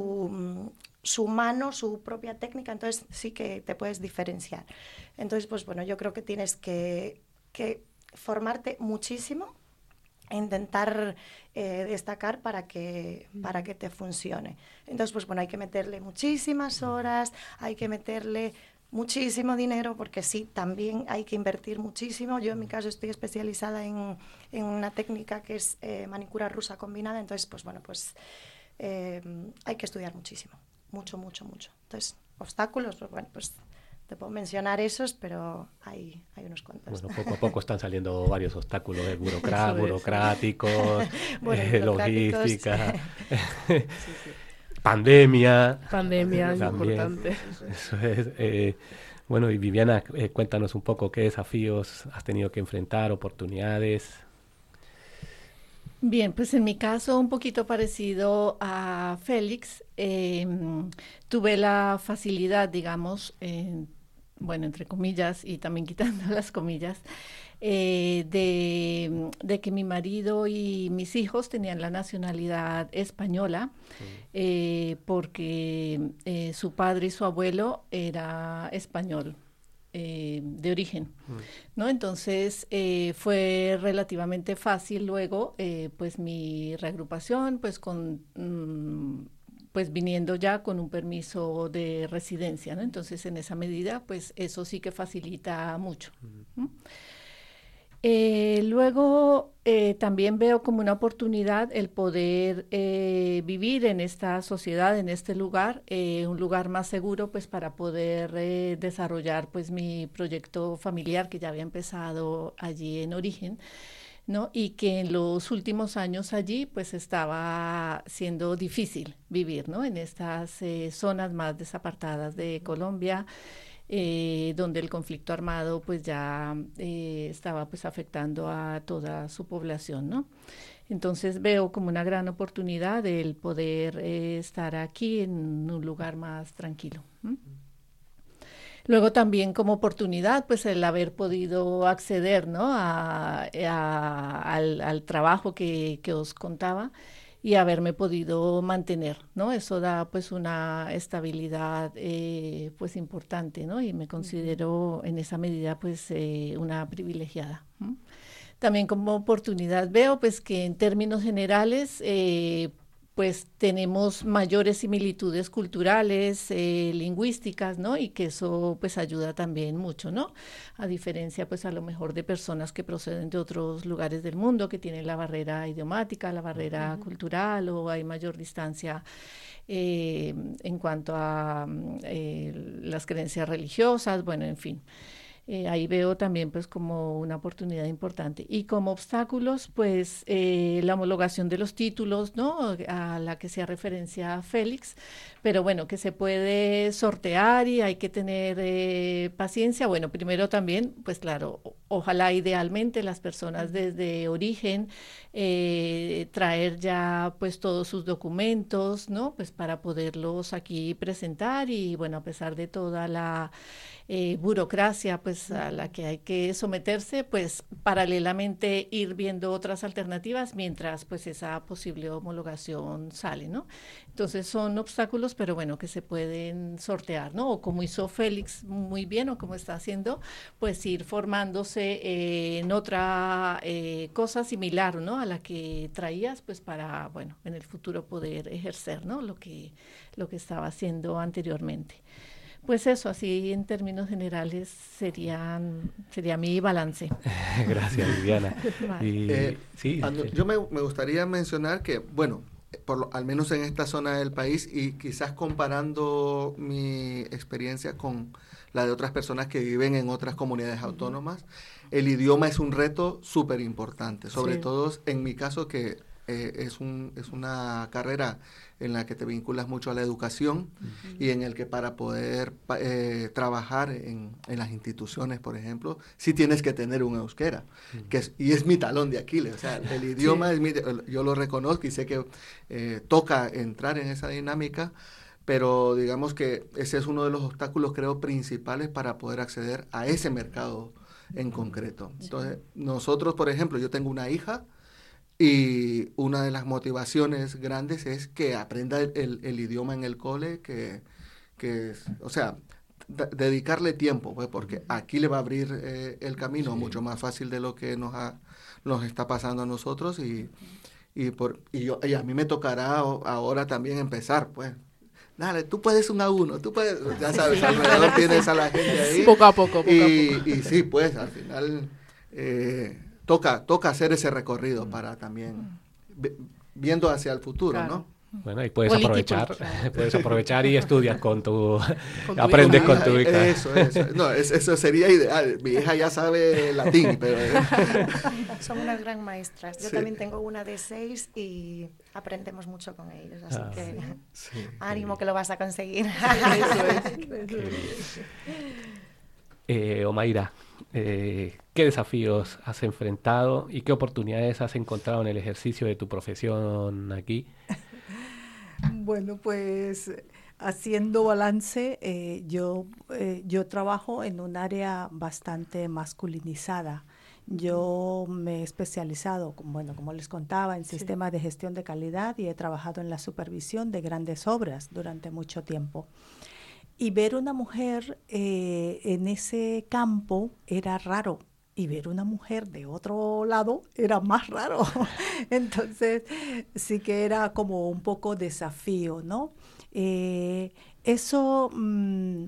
su, su mano, su propia técnica, entonces sí que te puedes diferenciar. Entonces, pues bueno, yo creo que tienes que, que formarte muchísimo e intentar eh, destacar para que, para que te funcione. Entonces, pues bueno, hay que meterle muchísimas horas, hay que meterle muchísimo dinero, porque sí, también hay que invertir muchísimo. Yo en mi caso estoy especializada en, en una técnica que es eh, manicura rusa combinada, entonces pues bueno, pues eh, hay que estudiar muchísimo, mucho, mucho, mucho. Entonces, obstáculos, pues bueno, pues te puedo mencionar esos, pero hay, hay unos cuantos. Bueno, poco a poco están saliendo varios obstáculos eh, burocra- burocráticos, bueno, eh, burocráticos. logística. Sí, sí. Pandemia. Pandemia es también, importante. Eso es. Eh, bueno, y Viviana, eh, cuéntanos un poco qué desafíos has tenido que enfrentar, oportunidades. Bien, pues en mi caso un poquito parecido a Félix, eh, tuve la facilidad, digamos, eh, bueno, entre comillas y también quitando las comillas, Eh, de, de que mi marido y mis hijos tenían la nacionalidad española, sí. eh, porque eh, su padre y su abuelo era español eh, de origen, mm. ¿no? Entonces eh, fue relativamente fácil luego, eh, pues mi reagrupación, pues con... Mm, pues viniendo ya con un permiso de residencia, ¿no? Entonces en esa medida, pues eso sí que facilita mucho. Mm. ¿Mm? Eh, luego eh, también veo como una oportunidad el poder eh, vivir en esta sociedad, en este lugar, eh, un lugar más seguro pues para poder eh, desarrollar pues mi proyecto familiar que ya había empezado allí en origen, ¿no? Y que en los últimos años allí pues estaba siendo difícil vivir, ¿no? En estas eh, zonas más desapartadas de Colombia. Eh, donde el conflicto armado pues ya eh, estaba pues afectando a toda su población, ¿no? Entonces veo como una gran oportunidad el poder eh, estar aquí en un lugar más tranquilo. ¿Mm? Luego también como oportunidad, pues el haber podido acceder, ¿no? a, a, al, al trabajo que, que os contaba, y haberme podido mantener, ¿no? Eso da pues una estabilidad eh, pues importante, ¿no? Y me considero en esa medida pues eh, una privilegiada. ¿Mm? También como oportunidad veo pues que en términos generales eh, pues tenemos mayores similitudes culturales, eh, lingüísticas, ¿no? Y que eso pues ayuda también mucho, ¿no? A diferencia pues a lo mejor de personas que proceden de otros lugares del mundo, que tienen la barrera idiomática, la barrera uh-huh. cultural, o hay mayor distancia eh, en cuanto a eh, las creencias religiosas, bueno, en fin. Eh, ahí veo también pues como una oportunidad importante. Y como obstáculos, pues eh, la homologación de los títulos, ¿no? A la que hacía referencia Félix, pero bueno, que se puede sortear y hay que tener eh, paciencia. Bueno, primero también, pues claro, o, ojalá idealmente las personas desde origen eh, traer ya pues todos sus documentos, ¿no? Pues para poderlos aquí presentar y bueno, a pesar de toda la eh, burocracia pues a la que hay que someterse, pues paralelamente ir viendo otras alternativas mientras pues esa posible homologación sale, ¿no? Entonces son obstáculos, pero bueno, que se pueden sortear, ¿no? O como hizo Félix muy bien, o como está haciendo, pues ir formándose eh, en otra eh, cosa similar, ¿no? A la que traías, pues para, bueno, en el futuro poder ejercer, ¿no? Lo que, lo que estaba haciendo anteriormente. Pues eso, así en términos generales serían, sería mi balance. Gracias, Viviana. Vale. Y, Eh, sí, ando- sí. Yo me, me gustaría mencionar que, bueno, por lo- al menos en esta zona del país y quizás comparando mi experiencia con la de otras personas que viven en otras comunidades autónomas, el idioma es un reto súper importante, sobre Sí. todo en mi caso que eh, es, un, es una carrera en la que te vinculas mucho a la educación y en el que para poder pa- eh, trabajar en, en las instituciones, por ejemplo, sí tienes que tener un euskera, que es, y es mi talón de Aquiles, o sea, el idioma, Sí. es mi, yo lo reconozco y sé que eh, toca entrar en esa dinámica, pero digamos que ese es uno de los obstáculos, creo, principales para poder acceder a ese mercado en concreto. Entonces, nosotros, por ejemplo, yo tengo una hija y una de las motivaciones grandes es que aprenda el, el- el idioma en el cole, que, que es- o sea, d- dedicarle tiempo, pues, porque aquí le va a abrir eh, el camino Sí. mucho más fácil de lo que nos, ha, nos está pasando a nosotros y, y, por, y, yo, y a mí me tocará o- ahora también empezar, pues. Dale, tú puedes un a uno, tú puedes, ya sabes, alrededor tienes a la gente ahí. Poco a poco, poco a Y, poco. y sí, pues al final eh, toca, toca hacer ese recorrido para también vi- viendo hacia el futuro, Claro. ¿no? Bueno, y puedes Político, aprovechar, claro. puedes aprovechar y estudias con tu, Con tu aprendes hijo. con tu hija. Eso, eso. No, es- eso sería ideal. Mi hija ya sabe latín, pero eh, Son unas gran maestras. Yo Sí. también tengo una de seis y aprendemos mucho con ellos, así Ah, que sí. ánimo que lo vas a conseguir. Eso es. Eso es. Eh, Omaira, eh, ¿qué desafíos has enfrentado y qué oportunidades has encontrado en el ejercicio de tu profesión aquí? Bueno, pues haciendo balance, eh, yo, eh, yo trabajo en un área bastante masculinizada. Yo me he especializado, como- bueno, como les contaba, en Sí. sistemas de gestión de calidad y he trabajado en la supervisión de grandes obras durante mucho tiempo. Y ver una mujer eh, en ese campo era raro. Y ver una mujer de otro lado era más raro. Entonces, sí que era como un poco desafío, ¿no? Eh, eso mm,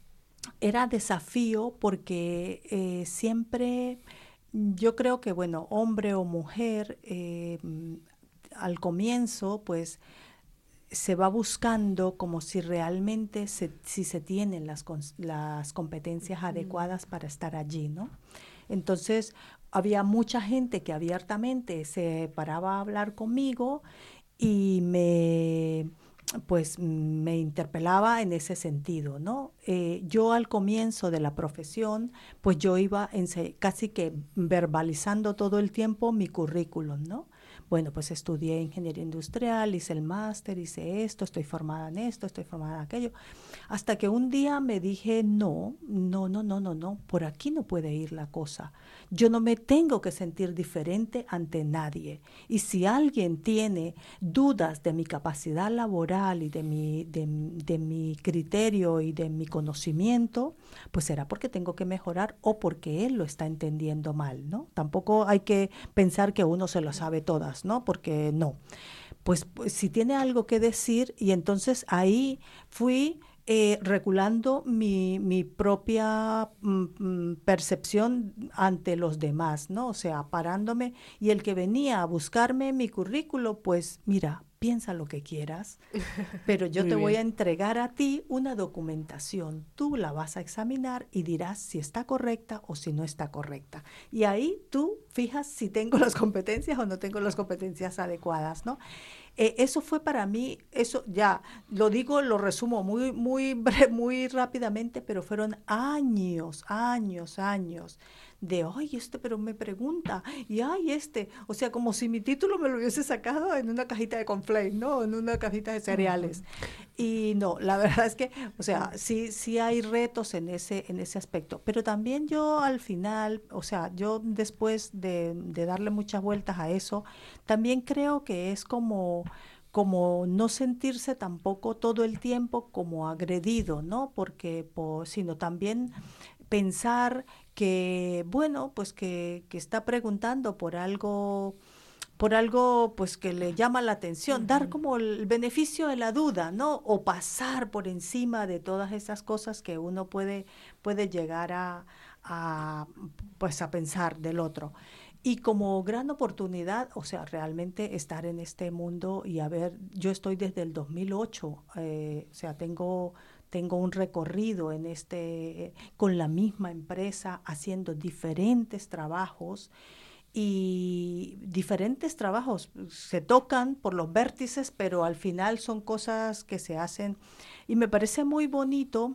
era desafío porque eh, siempre, yo creo que, bueno, hombre o mujer, eh, mm, al comienzo, pues, se va buscando como si realmente se, si se tienen las, cons- las competencias adecuadas para estar allí, ¿no? Entonces, había mucha gente que abiertamente se paraba a hablar conmigo y me, pues, me interpelaba en ese sentido, ¿no? Eh, yo al comienzo de la profesión, pues yo iba ense- casi que verbalizando todo el tiempo mi currículum, ¿no? Bueno, pues estudié ingeniería industrial, hice el máster, hice esto, estoy formada en esto, estoy formada en aquello. Hasta que un día me dije, no, no, no, no, no, no, por aquí no puede ir la cosa. Yo no me tengo que sentir diferente ante nadie. Y si alguien tiene dudas de mi capacidad laboral y de mi, de, de mi criterio y de mi conocimiento, pues será porque tengo que mejorar o porque él lo está entendiendo mal, ¿no? Tampoco hay que pensar que uno se lo sabe todas, ¿no? Porque no. Pues, pues si tiene algo que decir, y entonces ahí fui eh, regulando mi, mi propia mm, mm, percepción ante los demás, ¿no? O sea, parándome, y el que venía a buscarme mi currículo, pues mira, piensa lo que quieras, pero yo Muy te voy a bien. entregar a ti una documentación, tú la vas a examinar y dirás si está correcta o si no está correcta. Y ahí tú fijas si tengo las competencias o no tengo las competencias adecuadas, ¿no? Eh, eso fue para mí, eso ya, lo digo, lo resumo muy, muy, bre- muy rápidamente, pero fueron años, años, años de, ay, este, pero me pregunta, y ay, este, o sea, como si mi título me lo hubiese sacado en una cajita de cornflakes, ¿no? En una cajita de cereales. Uh-huh. Y no, la verdad es que, o sea, sí, sí hay retos en ese, en ese aspecto, pero también yo al final, o sea, yo después de, de darle muchas vueltas a eso, también creo que es como... como no sentirse tampoco todo el tiempo como agredido, ¿no? Porque, pues, sino también pensar que, bueno, pues que, que está preguntando por algo, por algo pues que le llama la atención, uh-huh. dar como el beneficio de la duda, ¿no? O pasar por encima de todas esas cosas que uno puede, puede llegar a, a, pues a pensar del otro. Y como gran oportunidad, o sea, realmente estar en este mundo y a ver, yo estoy desde el dos mil ocho, eh, o sea, tengo, tengo un recorrido en este, con la misma empresa, haciendo diferentes trabajos y diferentes trabajos se tocan por los vértices, pero al final son cosas que se hacen y me parece muy bonito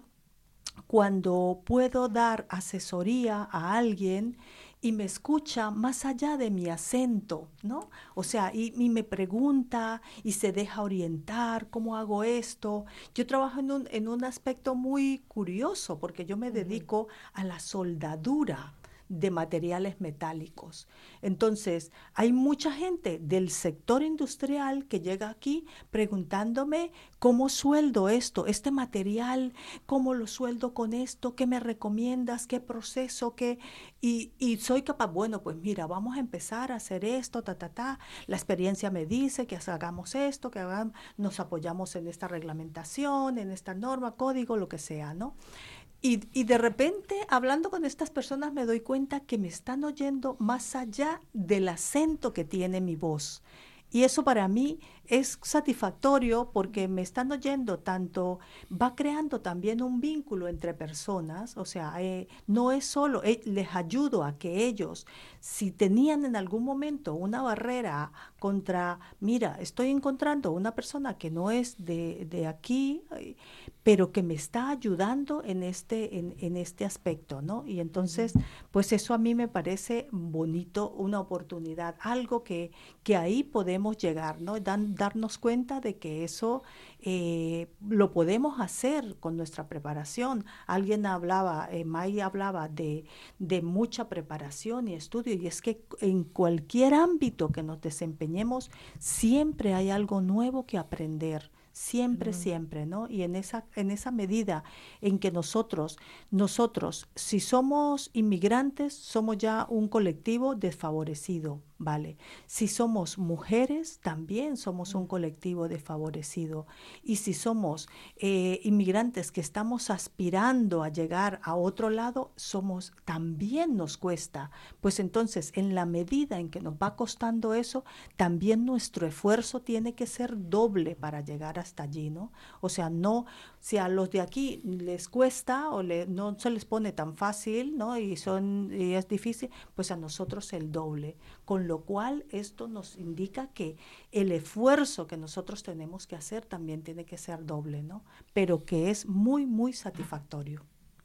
cuando puedo dar asesoría a alguien y me escucha más allá de mi acento, ¿no? O sea, y, y me pregunta y se deja orientar, ¿cómo hago esto? Yo trabajo en un, en un aspecto muy curioso porque yo me uh-huh. dedico a la soldadura de materiales metálicos. Entonces, hay mucha gente del sector industrial que llega aquí preguntándome cómo sueldo esto, este material, cómo lo sueldo con esto, qué me recomiendas, qué proceso, qué... Y, y soy capaz, bueno, pues mira, vamos a empezar a hacer esto, ta, ta, ta. La experiencia me dice que hagamos esto, que hagamos, nos apoyamos en esta reglamentación, en esta norma, código, lo que sea, ¿no? Y, y de repente, hablando con estas personas, me doy cuenta que me están oyendo más allá del acento que tiene mi voz. Y eso para mí es satisfactorio porque me están oyendo tanto, va creando también un vínculo entre personas, o sea, eh, no es solo, eh, les ayudo a que ellos, si tenían en algún momento una barrera contra, mira, estoy encontrando una persona que no es de, de aquí, eh, pero que me está ayudando en este, en, en este aspecto, ¿no? Y entonces, pues eso a mí me parece bonito, una oportunidad, algo que, que ahí podemos llegar, ¿no? Dan, darnos cuenta de que eso eh, lo podemos hacer con nuestra preparación. Alguien hablaba, eh, May hablaba de, de mucha preparación y estudio, y es que en cualquier ámbito que nos desempeñemos, siempre hay algo nuevo que aprender. Siempre, uh-huh. siempre, ¿no? Y en esa, en esa medida en que nosotros, nosotros, si somos inmigrantes, somos ya un colectivo desfavorecido, ¿vale? Si somos mujeres, también somos un colectivo desfavorecido. Y si somos eh, inmigrantes que estamos aspirando a llegar a otro lado, somos, también nos cuesta. Pues entonces, en la medida en que nos va costando eso, también nuestro esfuerzo tiene que ser doble para llegar hasta allí, ¿no? O sea, no, si a los de aquí les cuesta o le, no se les pone tan fácil, ¿no? Y, son, y es difícil, pues a nosotros el doble. Con lo cual, esto nos indica que el esfuerzo que nosotros tenemos que hacer también tiene que ser doble, ¿no? Pero que es muy, muy satisfactorio.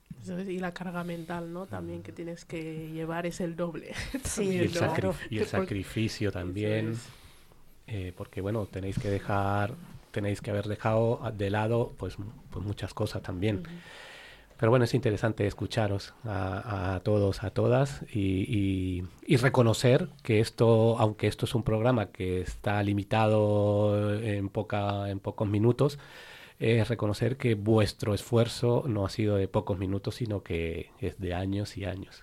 Y la carga mental, ¿no? También que tienes que llevar es el doble. Sí, y el, claro. sacri- y el sacrificio también, eh, porque bueno, tenéis que dejar, tenéis que haber dejado de lado pues, pues muchas cosas también. Uh-huh. Pero bueno, es interesante escucharos a, a todos, a todas y, y, y reconocer que esto, aunque esto es un programa que está limitado en, poca, en pocos minutos, es reconocer que vuestro esfuerzo no ha sido de pocos minutos, sino que es de años y años.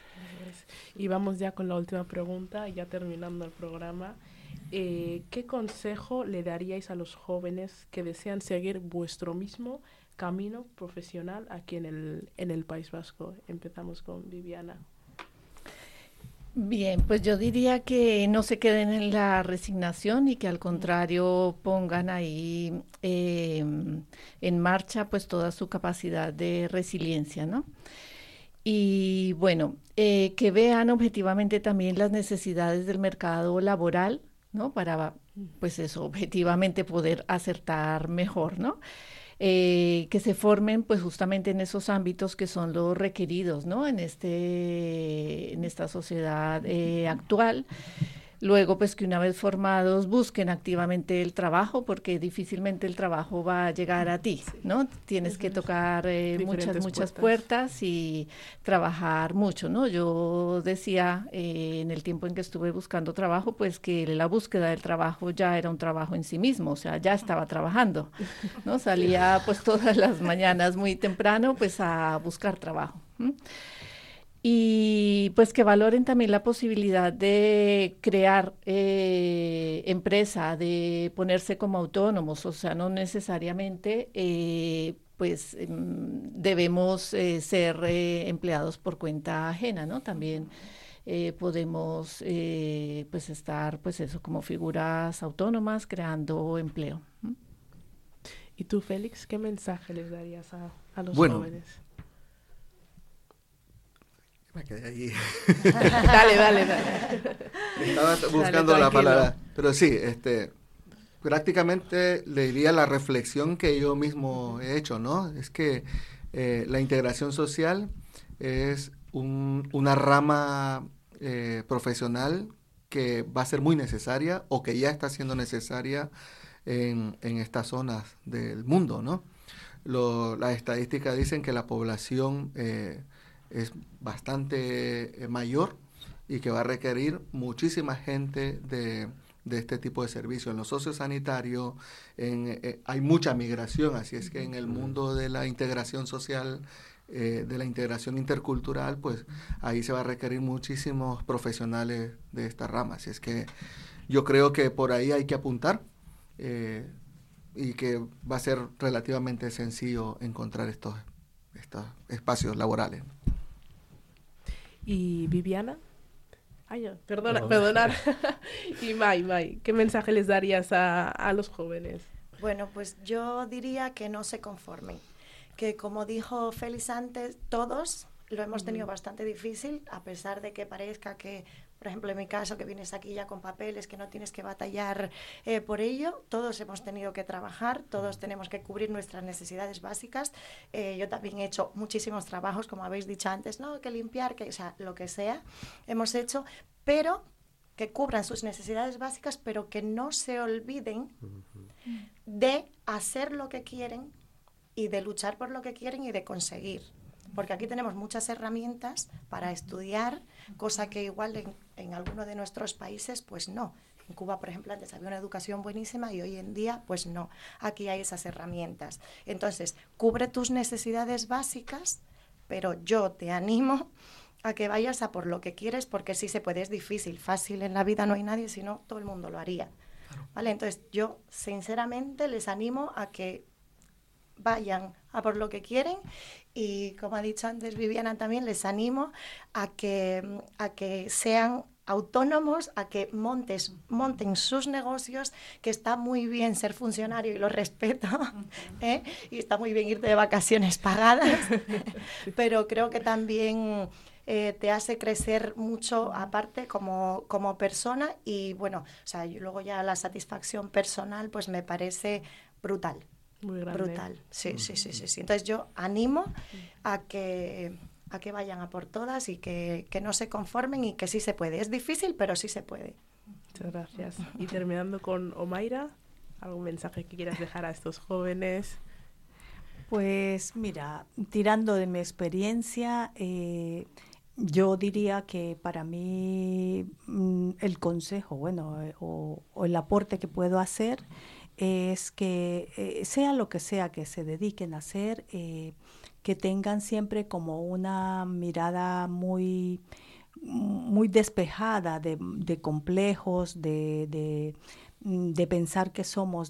Y vamos ya con la última pregunta, ya terminando el programa. Eh, ¿Qué consejo le daríais a los jóvenes que desean seguir vuestro mismo camino profesional aquí en el, en el País Vasco? Empezamos con Viviana. Bien, pues yo diría que no se queden en la resignación y que al contrario pongan ahí eh, en marcha pues toda su capacidad de resiliencia, ¿no? Y bueno, eh, que vean objetivamente también las necesidades del mercado laboral, ¿no? Para pues eso, objetivamente poder acertar mejor, ¿no? eh, que se formen pues justamente en esos ámbitos que son los requeridos, ¿no? En, este, en esta sociedad eh, actual. Luego, pues que una vez formados busquen activamente el trabajo, porque difícilmente el trabajo va a llegar a ti, ¿no? Tienes que tocar eh, muchas, muchas puertas. puertas y trabajar mucho, ¿no? Yo decía eh, en el tiempo en que estuve buscando trabajo, pues que la búsqueda del trabajo ya era un trabajo en sí mismo, o sea, ya estaba trabajando, ¿no? Salía pues todas las mañanas muy temprano, pues a buscar trabajo. ¿m? Y pues que valoren también la posibilidad de crear eh, empresa, de ponerse como autónomos, o sea, no necesariamente eh, pues eh, debemos eh, ser eh, empleados por cuenta ajena, ¿no? También eh, podemos eh, pues estar pues eso como figuras autónomas creando empleo. ¿Mm? ¿Y tú, Félix, qué mensaje les darías a, a los bueno, jóvenes? Me quedé ahí. dale, dale, dale. Estaba buscando dale, la palabra. Pero sí, este, prácticamente le diría la reflexión que yo mismo he hecho, ¿no? Es que eh, la integración social es un, una rama eh, profesional que va a ser muy necesaria o que ya está siendo necesaria en, en estas zonas del mundo, ¿no? Lo, las estadísticas dicen que la población eh, es bastante eh, mayor y que va a requerir muchísima gente de, de este tipo de servicios. En lo sociosanitario en, eh, hay mucha migración, así es que en el mundo de la integración social, eh, de la integración intercultural, pues ahí se va a requerir muchísimos profesionales de esta rama. Así es que yo creo que por ahí hay que apuntar eh, y que va a ser relativamente sencillo encontrar estos, estos espacios laborales. ¿Y Viviana? Ay, perdona, no. perdonar. Y Mai, Mai, ¿qué mensaje les darías a, a los jóvenes? Bueno, pues yo diría que no se conformen, que como dijo Félix antes, todos lo hemos tenido uh-huh. bastante difícil, a pesar de que parezca que, por ejemplo, en mi caso, que vienes aquí ya con papeles, que no tienes que batallar eh, por ello, todos hemos tenido que trabajar, todos tenemos que cubrir nuestras necesidades básicas. Eh, yo también he hecho muchísimos trabajos, como habéis dicho antes, ¿no? Que limpiar, que, o sea, lo que sea, hemos hecho, pero que cubran sus necesidades básicas, pero que no se olviden de hacer lo que quieren y de luchar por lo que quieren y de conseguir. Porque aquí tenemos muchas herramientas para estudiar, cosa que igual en, en alguno de nuestros países, pues no. En Cuba, por ejemplo, antes había una educación buenísima y hoy en día, pues no. Aquí hay esas herramientas. Entonces, cubre tus necesidades básicas, pero yo te animo a que vayas a por lo que quieres, porque sí se puede, es difícil, fácil en la vida no hay nadie, si no, todo el mundo lo haría. ¿Vale? Entonces, yo sinceramente les animo a que vayan a por lo que quieren y, como ha dicho antes Viviana también, les animo a que, a que sean autónomos, a que montes, monten sus negocios, que está muy bien ser funcionario y lo respeto, ¿eh? Y está muy bien irte de vacaciones pagadas, pero creo que también eh, te hace crecer mucho aparte como, como persona y bueno, o sea, y luego ya la satisfacción personal pues me parece brutal. Muy grande. Brutal, sí, sí, sí, sí, sí. Entonces yo animo a que, a que vayan a por todas y que, que no se conformen y que sí se puede. Es difícil, pero sí se puede. Muchas gracias. Y terminando con Omaira, ¿algún mensaje que quieras dejar a estos jóvenes? Pues mira, tirando de mi experiencia, eh, yo diría que para mí mm, el consejo, bueno, eh, o, o el aporte que puedo hacer es que eh, sea lo que sea que se dediquen a hacer, eh, que tengan siempre como una mirada muy, muy despejada de, de complejos, de, de, de pensar que somos,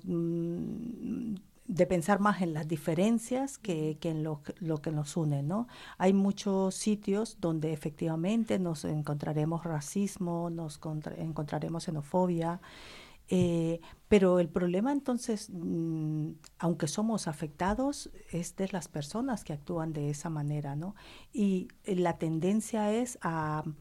de pensar más en las diferencias que, que en lo, lo que nos une, ¿no? Hay muchos sitios donde efectivamente nos encontraremos racismo, nos contra, encontraremos xenofobia, Eh, pero el problema entonces, mmm, aunque somos afectados, es de las personas que actúan de esa manera, ¿no? Y la tendencia es a,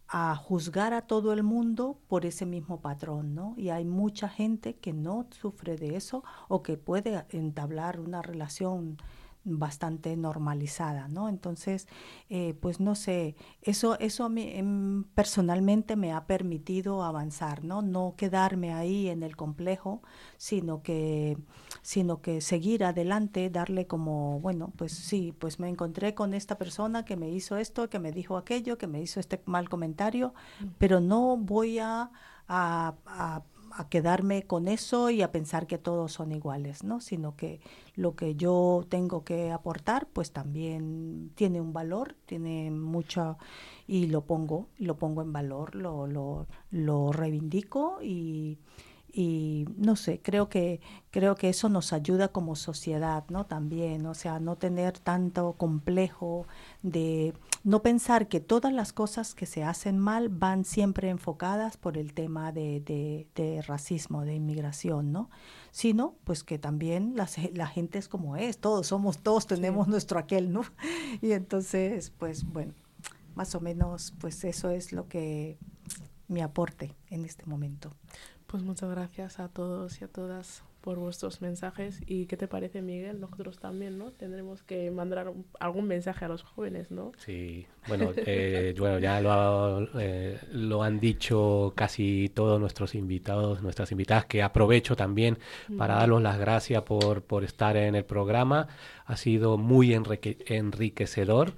a juzgar a todo el mundo por ese mismo patrón, ¿no? Y hay mucha gente que no sufre de eso o que puede entablar una relación bastante normalizada, ¿no? Entonces, eh, pues no sé, eso, eso a mí, em, personalmente me ha permitido avanzar, ¿no? No quedarme ahí en el complejo, sino que, sino que seguir adelante, darle como, bueno, pues sí, pues me encontré con esta persona que me hizo esto, que me dijo aquello, que me hizo este mal comentario, pero no voy a, a, a a quedarme con eso y a pensar que todos son iguales, ¿no? Sino que lo que yo tengo que aportar, pues también tiene un valor, tiene mucho, y lo pongo, lo pongo en valor, lo, lo, lo reivindico y, y no sé, creo que creo que eso nos ayuda como sociedad, ¿no? También, o sea, no tener tanto complejo de no pensar que todas las cosas que se hacen mal van siempre enfocadas por el tema de, de, de racismo, de inmigración, ¿no? Sino, pues que también la, la gente es como es, todos somos, todos tenemos sí. nuestro aquel, ¿no? Y entonces, pues bueno, más o menos, pues eso es lo que mi aporte en este momento. Pues muchas gracias a todos y a todas por vuestros mensajes. ¿Y qué te parece, Miguel? Nosotros también, ¿no? Tendremos que mandar un, algún mensaje a los jóvenes, ¿no? Sí, bueno, eh, bueno ya lo, eh, lo han dicho casi todos nuestros invitados, nuestras invitadas, que aprovecho también para mm. darles las gracias por, por estar en el programa. Ha sido muy enrique, enriquecedor.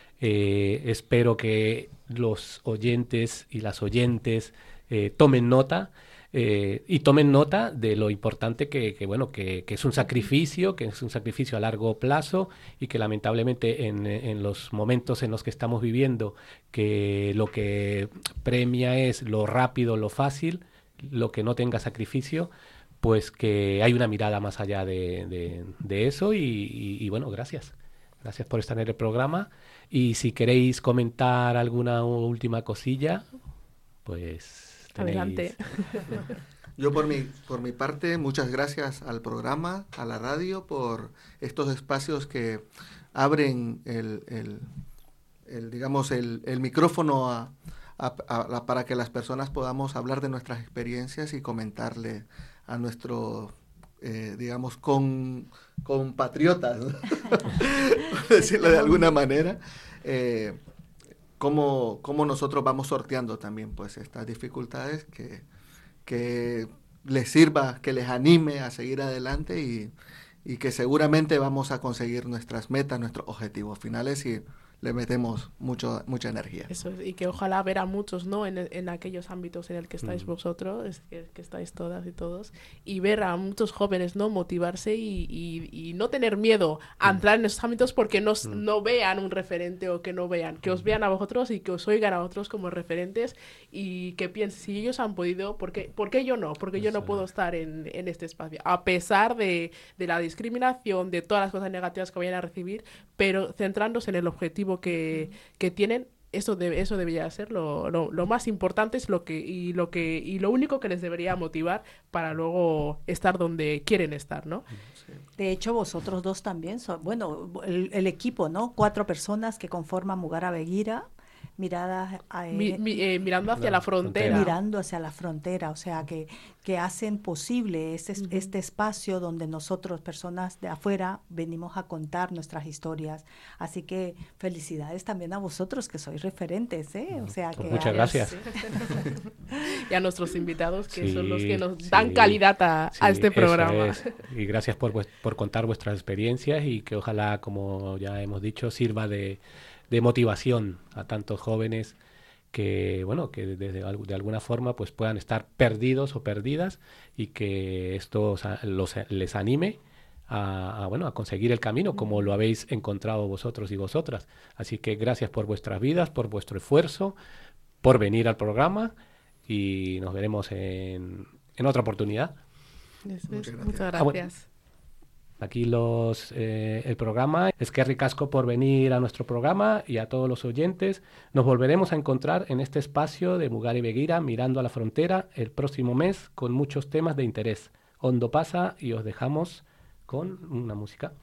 Eh, espero que los oyentes y las oyentes eh, tomen nota. Eh, y tomen nota de lo importante que, que bueno, que, que es un sacrificio, que es un sacrificio a largo plazo y que lamentablemente en, en los momentos en los que estamos viviendo, que lo que premia es lo rápido, lo fácil, lo que no tenga sacrificio, pues que hay una mirada más allá de, de, de eso y, y, y bueno, gracias. Gracias por estar en el programa y si queréis comentar alguna última cosilla, pues... Adelante. Yo por mi, por mi parte, muchas gracias al programa, a la radio, por estos espacios que abren el, el, el digamos, el, el micrófono a, a, a, para que las personas podamos hablar de nuestras experiencias y comentarle a nuestro, eh, digamos, con, compatriotas, ¿no? Por decirlo de alguna manera, eh, Cómo, cómo nosotros vamos sorteando también pues estas dificultades, que, que les sirva, que les anime a seguir adelante y, y que seguramente vamos a conseguir nuestras metas, nuestros objetivos finales y le metemos mucho, mucha energía. Eso es, y que ojalá ver a muchos, ¿no? En, en aquellos ámbitos en el que estáis mm. vosotros, es que, que estáis todas y todos, y ver a muchos jóvenes, ¿no? Motivarse y, y, y no tener miedo a mm. entrar en esos ámbitos porque nos, mm. no vean un referente o que no vean, que os vean a vosotros y que os oigan a otros como referentes y que piensen, si ellos han podido, ¿por qué, ¿por qué yo no? Porque yo no puedo estar en, en este espacio, a pesar de, de la discriminación, de todas las cosas negativas que vayan a recibir, pero centrándose en el objetivo que, que tienen, eso debe, eso debería ser lo, lo, lo más importante es lo que y lo que y lo único que les debería motivar para luego estar donde quieren estar, ¿no? Sí. De hecho, vosotros dos también son, bueno, el, el equipo, ¿no? Cuatro personas que conforman Mugar a Begira, miradas eh, mi, mi, eh, mirando hacia la, la frontera. Mirando hacia la frontera, o sea, que, que hacen posible este, uh-huh. este espacio donde nosotros, personas de afuera, venimos a contar nuestras historias. Así que felicidades también a vosotros, que sois referentes, ¿eh? O sea, pues que muchas gracias. Y a nuestros invitados, que sí, son los que nos sí, dan calidad a, sí, a este programa. Es. Y gracias por, por contar vuestras experiencias y que ojalá, como ya hemos dicho, sirva de... de motivación a tantos jóvenes que, bueno, que desde, de alguna forma pues puedan estar perdidos o perdidas y que esto los, les anime a, a, bueno, a conseguir el camino como lo habéis encontrado vosotros y vosotras. Así que gracias por vuestras vidas, por vuestro esfuerzo, por venir al programa y nos veremos en, en otra oportunidad. Muchas gracias. Muchas gracias. Ah, bueno. Aquí los eh, el programa. Es que ricasco por venir a nuestro programa y a todos los oyentes. Nos volveremos a encontrar en este espacio de Mugar y Begira, mirando a la frontera, el próximo mes con muchos temas de interés. Ondo pasa y os dejamos con una música.